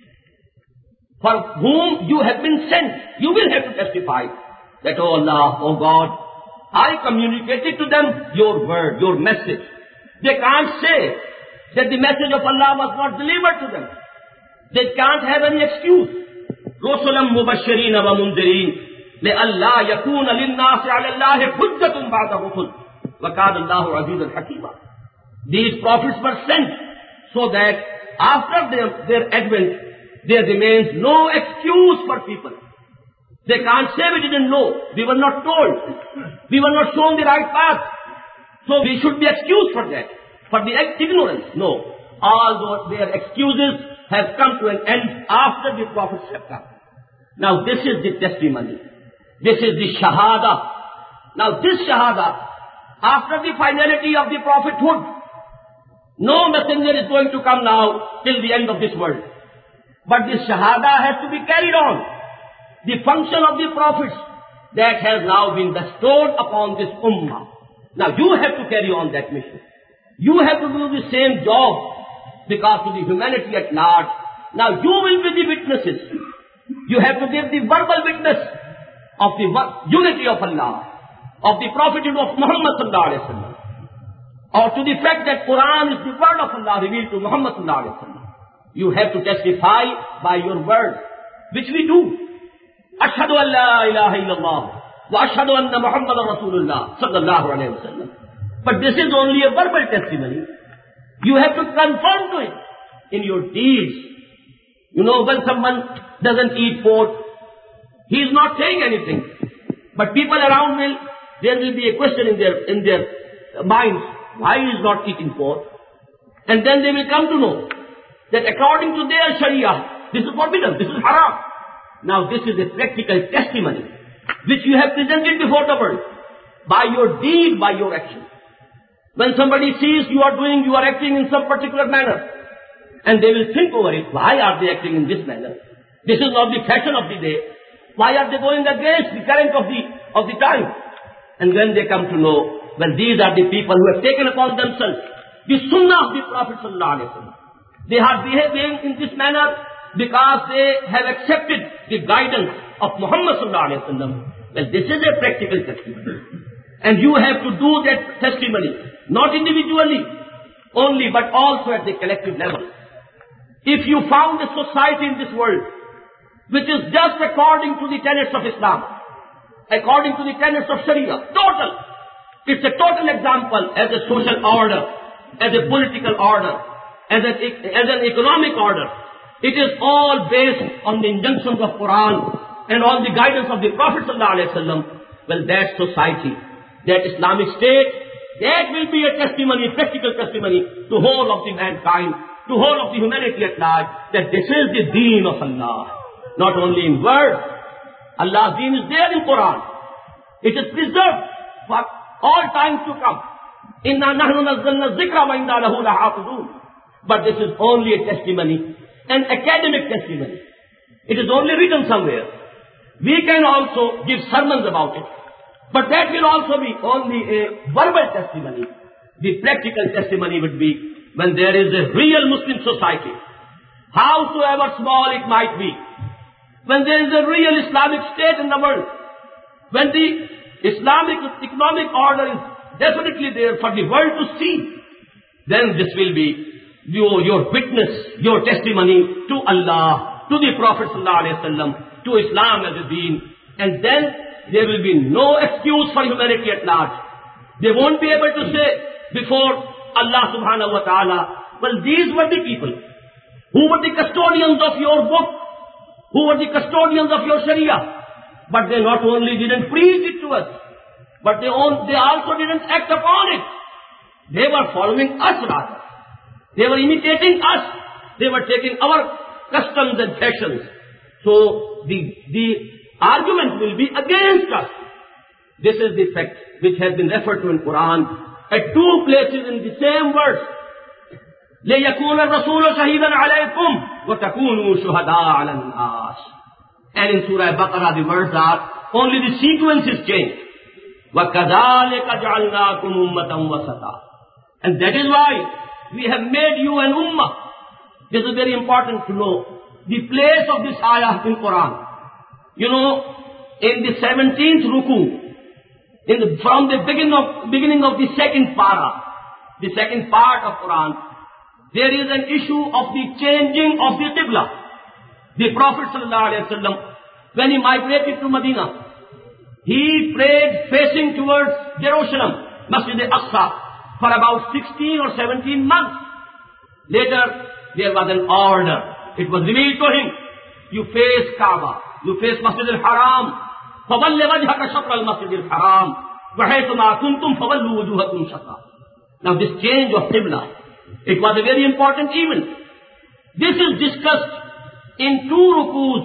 for whom you have been sent. You will have to testify that, O Allah, O God, I communicated to them your word, your message. They can't say that the message of Allah was not delivered to them. They can't have any excuse. رُسُلًا مُبَشِّرِينَ وَمُنذِرِينَ لِأَلَّا يَكُونَ لِلنَّاسِ عَلَى اللَّهِ حُجَّةٌ بَعْدَ الرُّسُلِ وَكَانَ اللَّهُ عَزِيزًا حَكِيمًا. These prophets were sent so that after their advent, there remains no excuse for people. They can't say we didn't know, we were not told, we were not shown the right path, so we should be excused for that, for the ignorance. No. All their excuses have come to an end after the prophets have come. Now this is the testimony. This is the shahada. Now this shahada, after the finality of the prophethood, No messenger is going to come now till the end of this world. But this shahada has to be carried on. The function of the prophets that has now been bestowed upon this ummah. Now you have to carry on that mission. You have to do the same job because to the humanity at large, now you will be the witnesses. You have to give the verbal witness of the unity of Allah, of the prophethood of Muhammad sallallahu alaihi wasallam, or to the fact that Quran is the word of Allah revealed to Muhammad sallallahu alaihi wasallam. You have to testify by your words, which we do. Ashhadu an la ilaha illallah wa ashhadu anna Muhammadan Rasulullah sallallahu alaihi wasallam. But this is only a verbal testimony. You have to conform to it in your deeds. You know, when someone doesn't eat pork, he is not saying anything. But people around there will be a question in their minds, why he is not eating pork? And then they will come to know that according to their Sharia, this is forbidden, this is haram. Now this is a practical testimony which you have presented before the world by your deed, by your action. When somebody sees you are acting in some particular manner, and they will think over it, why are they acting in this manner? This is not the fashion of the day. Why are they going against the current of the time? And when they come to know, well, these are the people who have taken upon themselves the sunnah of the Prophet sallallahu alaihi wasallam. They are behaving in this manner because they have accepted the guidance of Muhammad sallallahu alaihi wasallam. Well, this is a practical testimony. And you have to do that testimony, not individually only, but also at the collective level. If you found a society in this world which is just according to the tenets of Islam, according to the tenets of Sharia, total, it's a total example as a social order, as a political order, as an economic order. It is all based on the injunctions of Quran and on the guidance of the Prophet sallallahu alaihi wasallam. Well, that society, that Islamic state, that will be a testimony, practical testimony to whole of the mankind, to whole of the humanity at large, that this is the deen of Allah. Not only in word, Allah's deen is there in Quran. It is preserved for all time to come. Inna nahnu nazzalna dhikra wa inna lahu lahafidun. But this is only a testimony, an academic testimony. It is only written somewhere. We can also give sermons about it. But that will also be only a verbal testimony. The practical testimony would be when there is a real Muslim society, howsoever small it might be, when there is a real Islamic state in the world, when the Islamic economic order is definitely there for the world to see, then this will be your witness, your testimony to Allah, to the Prophet ﷺ, to Islam as a deen. And then there will be no excuse for humanity at large. They won't be able to say before Allah subhanahu wa ta'ala, well, these were the people who were the custodians of your book, who were the custodians of your Sharia. But they not only didn't preach it to us, but they also didn't act upon it. They were following us rather. They were imitating us. They were taking our customs and fashions. So the argument will be against us. This is the fact which has been referred to in Quran at two places in the same verse. لَيَكُونَ الرَّسُولُ شَهِيدًا عَلَيْكُمْ وَتَكُونُوا شُهَدَاءَ عَلَى النَّاسِ. And in Surah Baqarah the words are, only the sequence is changed. وَكَذَلِكَ جَعَلْنَاكُمْ أُمَّةً وَسَطًا. And that is why we have made you an ummah. This is very important to know the place of this ayah in Quran. You know, in the 17th ruku, from the beginning of the second para, the second part of Quran, there is an issue of the changing of the Qibla. The Prophet ﷺ, when he migrated to Medina, he prayed facing towards Jerusalem, Masjid al-Aqsa, for about 16 or 17 months. Later, there was an order. It was revealed to him, you face Kaaba, you face Masjid al-Haram, فَوَلِّ وَجْهَكَ شَطْرَ الْمَسْجِدِ الْحَرَامِ وَحَيْثُمَا كُنْتُمْ فَوَلُّوا وُجُوهَكُمْ شَطْرَهُ. Now this change of Qibla, it was a very important event. This is discussed in two rukus,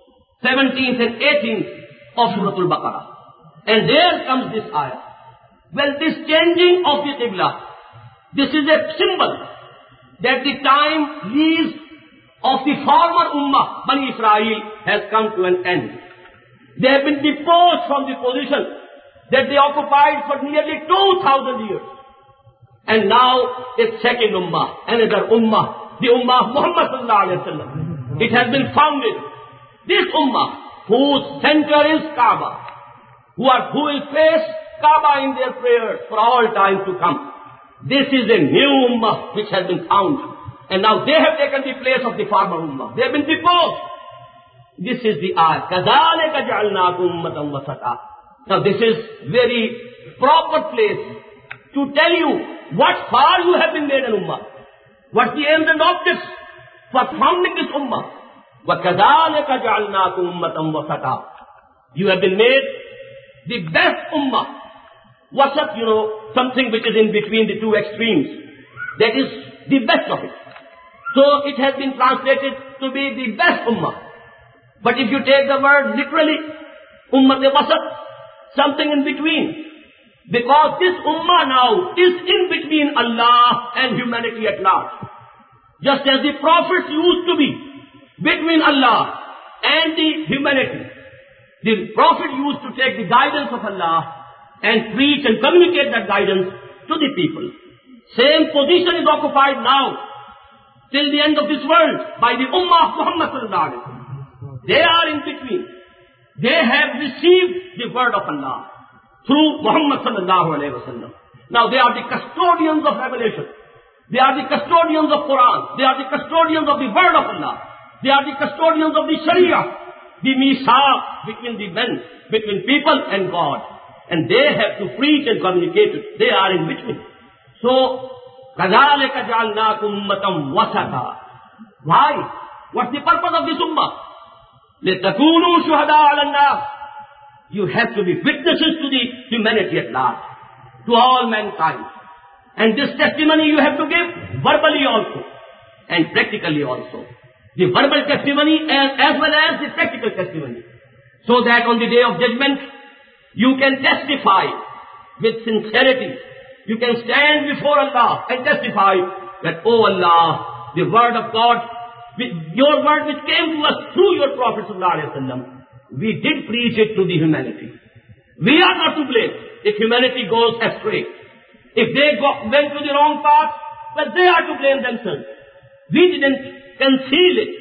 17th and 18th of Surah Al-Baqarah. And there comes this ayah. Well, this changing of the Qibla, This is a symbol that the time leaves of the former Ummah, Bani Israel, has come to an end. They have been deposed from the position that they occupied for nearly 2,000 years. And now a second Ummah, another Ummah, the Ummah of Muhammad sallallahu alayhi wa sallam. It has been founded. This Ummah, whose center is Kaaba, who will face Kaaba in their prayers for all time to come. This is a new Ummah which has been found. And now they have taken the place of the former Ummah. They have been deposed. This is the ayah. كَذَلِكَ جَعَلْنَاكُمْ أُمَّةً وَسَطًا. Now this is very proper place to tell you what for you have been made an Ummah. What the aims and objects for founding this Ummah. وَكَذَلِكَ جَعَلْنَاكُمْ أُمَّةً وَسَطًا. You have been made the best Ummah. Wasat, something which is in between the two extremes. That is the best of it. So it has been translated to be the best Ummah. But if you take the word literally, Ummat-e-Wasat, something in between. Because this Ummah now is in between Allah and humanity at large. Just as the prophets used to be between Allah and the humanity. The prophet used to take the guidance of Allah and preach and communicate that guidance to the people. Same position is occupied now till the end of this world by the Ummah of Muhammad sallallahu alaihi wasallam. They are in between. They have received the word of Allah through Muhammad sallallahu alaihi wasallam. Now they are the custodians of revelation. They are the custodians of Quran. They are the custodians of the word of Allah. They are the custodians of the Sharia, the Misaq between the men, between people and God. And they have to preach and communicate it. They are in between. So, كَذَلِكَ جَعَلْنَاكُمْ أُمَّةً وَسَطًا. Why? What's the purpose of this Ummah? لِتَكُونُوا شُهَدَاءَ عَلَى النَّاسِ. You have to be witnesses to the humanity at large, to all mankind. And this testimony you have to give verbally also, and practically also. The verbal testimony as well as the practical testimony. So that on the day of judgment, you can testify with sincerity. You can stand before Allah and testify that, oh Allah, the word of God, your word which came to us through your Prophet ﷺ, we did preach it to the humanity. We are not to blame if humanity goes astray. If they went to the wrong path, well, they are to blame themselves. We didn't conceal it.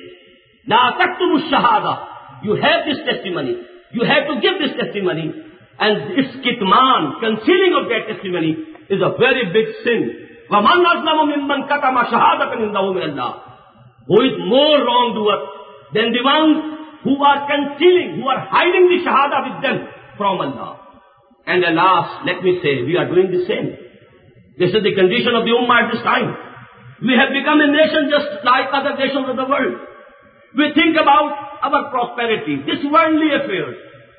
La taktumu shahada. You have this testimony. You have to give this testimony. And this kitman, concealing of that testimony, is a very big sin. وَمَنْ أَظْلَمُ مِمَّنْ كَتَمَ شَهَادَةً عِنْدَهُ مِنَ اللَّهِ. Who is more wrongdoer than the ones who are concealing, who are hiding the shahada with them from Allah. And alas, let me say, we are doing the same. This is the condition of the Ummah at this time. We have become a nation just like other nations of the world. We think about our prosperity, this worldly affairs,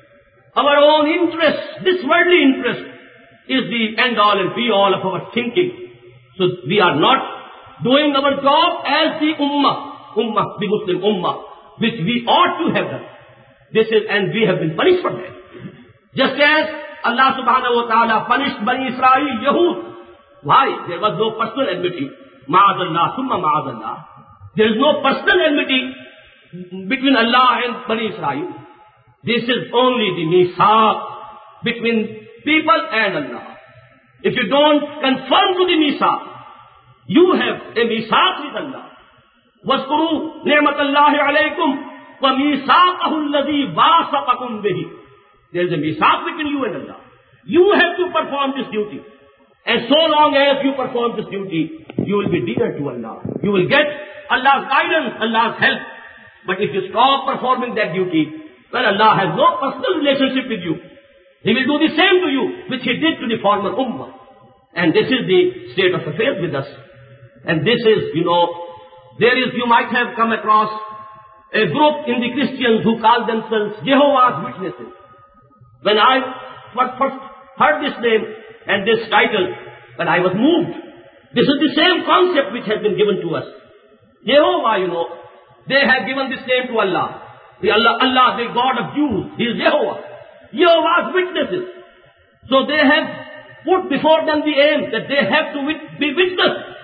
our own interest, this worldly interest is the end all and be all of our thinking. So we are not doing our job as the Ummah, the Muslim Ummah, which we ought to have done. And we have been punished for that. Just as Allah subhanahu wa ta'ala punished Bani Israel, Yahud. Why? There was no personal enmity. Ma'adallah, summa ma'adallah. There is no personal enmity between Allah and Bani Israel. This is only the Misaq between people and Allah. If you don't conform to the Misaq, you have a Misaq with Allah. وَاذْكُرُوا نِعْمَةَ اللَّهِ عَلَيْكُمْ وَمِيثَاقَهُ الَّذِي وَاثَقَكُمْ بِهِ. There is a Misaq between you and Allah. You have to perform this duty. And so long as you perform this duty, you will be dear to Allah. You will get Allah's guidance, Allah's help. But if you stop performing that duty, well, Allah has no personal relationship with you. He will do the same to you, which He did to the former Ummah. And this is the state of affairs with us. And this is, you might have come across a group in the Christians who call themselves Jehovah's Witnesses. When I first heard this name and this title, when I was moved, this is the same concept which has been given to us. Jehovah, they have given this name to Allah. Allah, the God of Jews, He is Jehovah. Jehovah's Witnesses. So they have put before them the aim that they have to be witness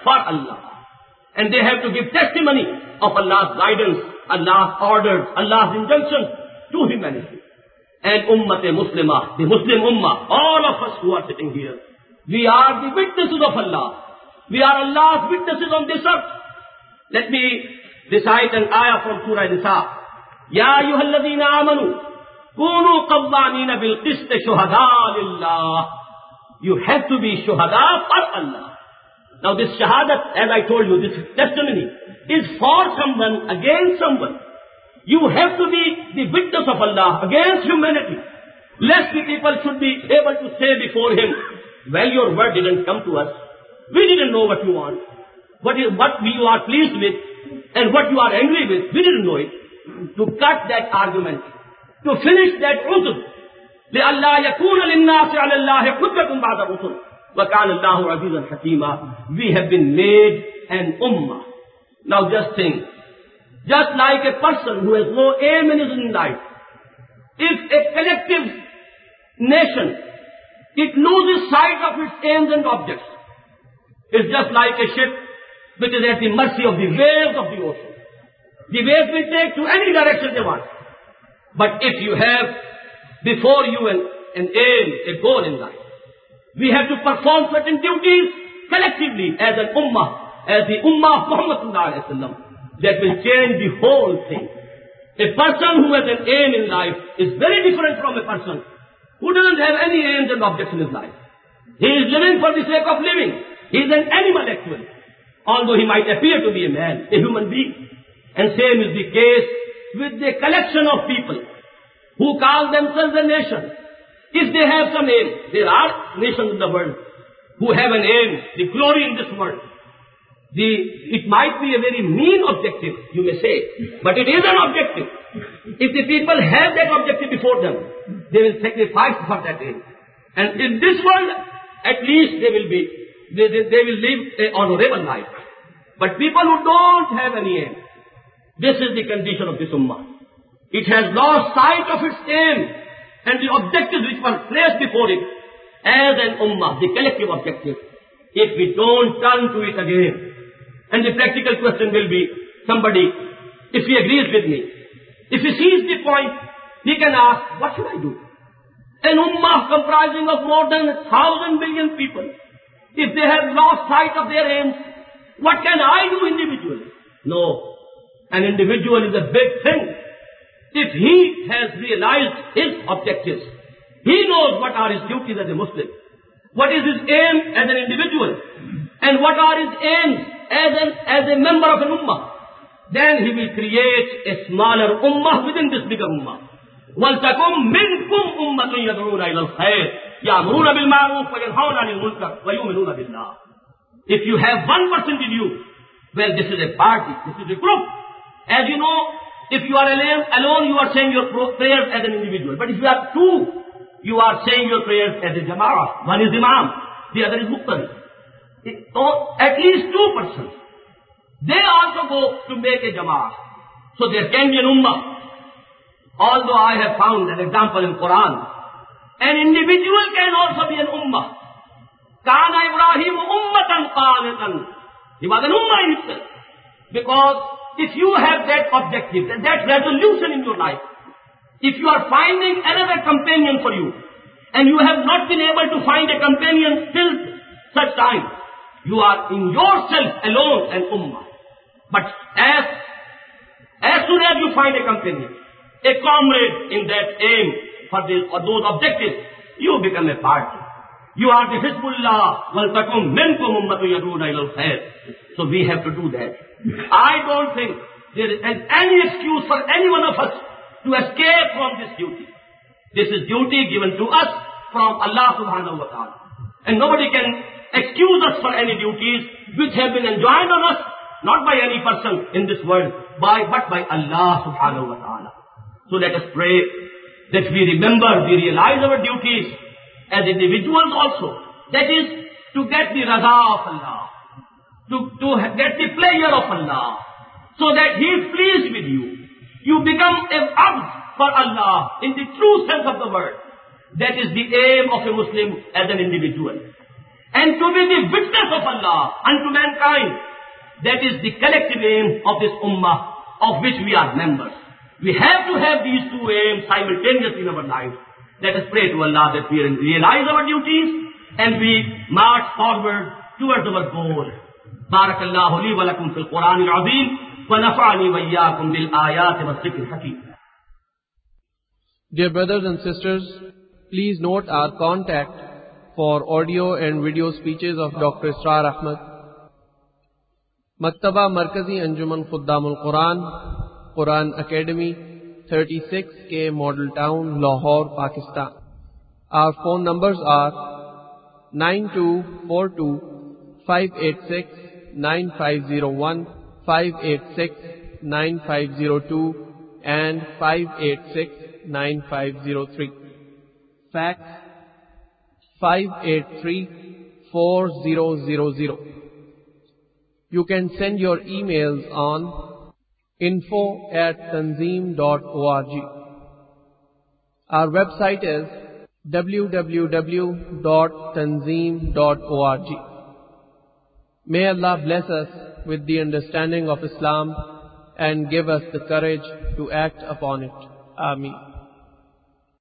for Allah. And they have to give testimony of Allah's guidance, Allah's orders, Allah's injunctions to humanity. And Muslimah, the Muslim Ummah, all of us who are sitting here, we are the witnesses of Allah. We are Allah's witnesses on this earth. Let me recite an ayah from Surah Nisa. Ya ayyuhalladhina amanu, kunu qawwamina bil qist shuhada lillah. You have to be shuhada for Allah. Now this shahadat, as I told you, this testimony is for someone, against someone. You have to be the witness of Allah against humanity. Lest the people should be able to say before Him, well, your word didn't come to us. We didn't know what you want. What you are pleased with and what you are angry with, we didn't know it. To cut that argument, to finish that uzr. لِأَلَّا يَكُونَ لِلنَّاسِ عَلَى اللَّهِ حُجَّةٌ بَعْدَ الرُّسُلِ وَكَانَ اللَّهُ عَزِيزًا حَكِيمًا. We have been made an ummah. Now just think. Just like a person who has no aim in his life, if a collective nation, it loses sight of its aims and objects, it's just like a ship which is at the mercy of the waves of the ocean. The waves will take to any direction they want. But if you have before you an aim, a goal in life, we have to perform certain duties collectively as an ummah, as the ummah of Muhammad sallallahu alaihi wasallam, that will change the whole thing. A person who has an aim in life is very different from a person who doesn't have any aims and objects in his life. He is living for the sake of living. He is an animal actually, although he might appear to be a man, a human being. And same is the case with the collection of people who call themselves a nation. If they have some aim, there are nations in the world who have an aim, the glory in this world. It might be a very mean objective, you may say, but it is an objective. If the people have that objective before them, they will sacrifice for that aim. And in this world, at least they will live an honorable life. But people who don't have any aim, this is the condition of this ummah. It has lost sight of its aim and the objectives which were placed before it as an ummah, the collective objective. If we don't turn to it again, and the practical question will be, somebody, if he agrees with me, if he sees the point, he can ask, what should I do? An ummah comprising of more than 1,000 million people, if they have lost sight of their aims, what can I do individually? No. An individual is a big thing. If he has realized his objectives, he knows what are his duties as a Muslim, what is his aim as an individual, and what are his aims as a member of an ummah, then he will create a smaller ummah within this bigger ummah. وَلْتَكُمْ مِنْكُمْ أُمَّةٌ يَدْعُونَ إِلَى الْخَيْرِ يَأْمُرُونَ بِالْمَعْرُوفِ وَيَنْهَوْنَ عَنِ الْمُنكَرِ وَيُؤْمِنُونَ بِاللَّهِ. If you have 1% in you, well, this is a party, this is a group. As you know, if you are alone, you are saying your prayers as an individual. But if you are two, you are saying your prayers as a jama'ah. One is imam, the other is muqtadi. At least 2%. They also go to make a jama'ah. So there can be an ummah. Although I have found an example in Quran, an individual can also be an ummah. Kana Ibrahim ummatan qanitan. He was an ummah in himself. Because if you have that objective, that resolution in your life, if you are finding another companion for you, and you have not been able to find a companion till such time, you are in yourself alone an ummah. But as soon as you find a companion, a comrade in that aim for those objectives, you become a party. You are the Hizbullah, وَلْتَكُمْ مِنْكُمْ أُمَّةٌ يَدْعُونَ إِلَى الْخَيْرِ. So we have to do that. I don't think there is any excuse for any one of us to escape from this duty. This is duty given to us from Allah subhanahu wa ta'ala. And nobody can excuse us for any duties which have been enjoined on us, not by any person in this world, but by Allah subhanahu wa ta'ala. So let us pray that we remember, we realize our duties as individuals also. That is, to get the raza of Allah, to get the pleasure of Allah, so that He is pleased with you. You become an abd for Allah in the true sense of the word. That is the aim of a Muslim as an individual. and to be the witness of Allah unto mankind. That is the collective aim of this ummah, of which we are members. We have to have these two aims simultaneously in our lives. Let us pray to Allah that we realize our duties and we march forward towards our goal. Barakallahu li wa lakum fil Quran al-Azim wa nafa'ani wa iyyakum bil ayati wa dhikr al-hakim. Dear brothers and sisters, please note our contact for audio and video speeches of Dr. Israr Ahmad. Maktaba Markazi Anjuman Khuddamul Quran, Quran Academy, 36K Model Town, Lahore, Pakistan. Our phone numbers are 9242-586-9501, 586-9502 and 586-9503. Fax 583-4000. You can send your emails on info@tanzeem.org. Our website is www.tanzeem.org. May Allah bless us with the understanding of Islam and give us the courage to act upon it. Ameen.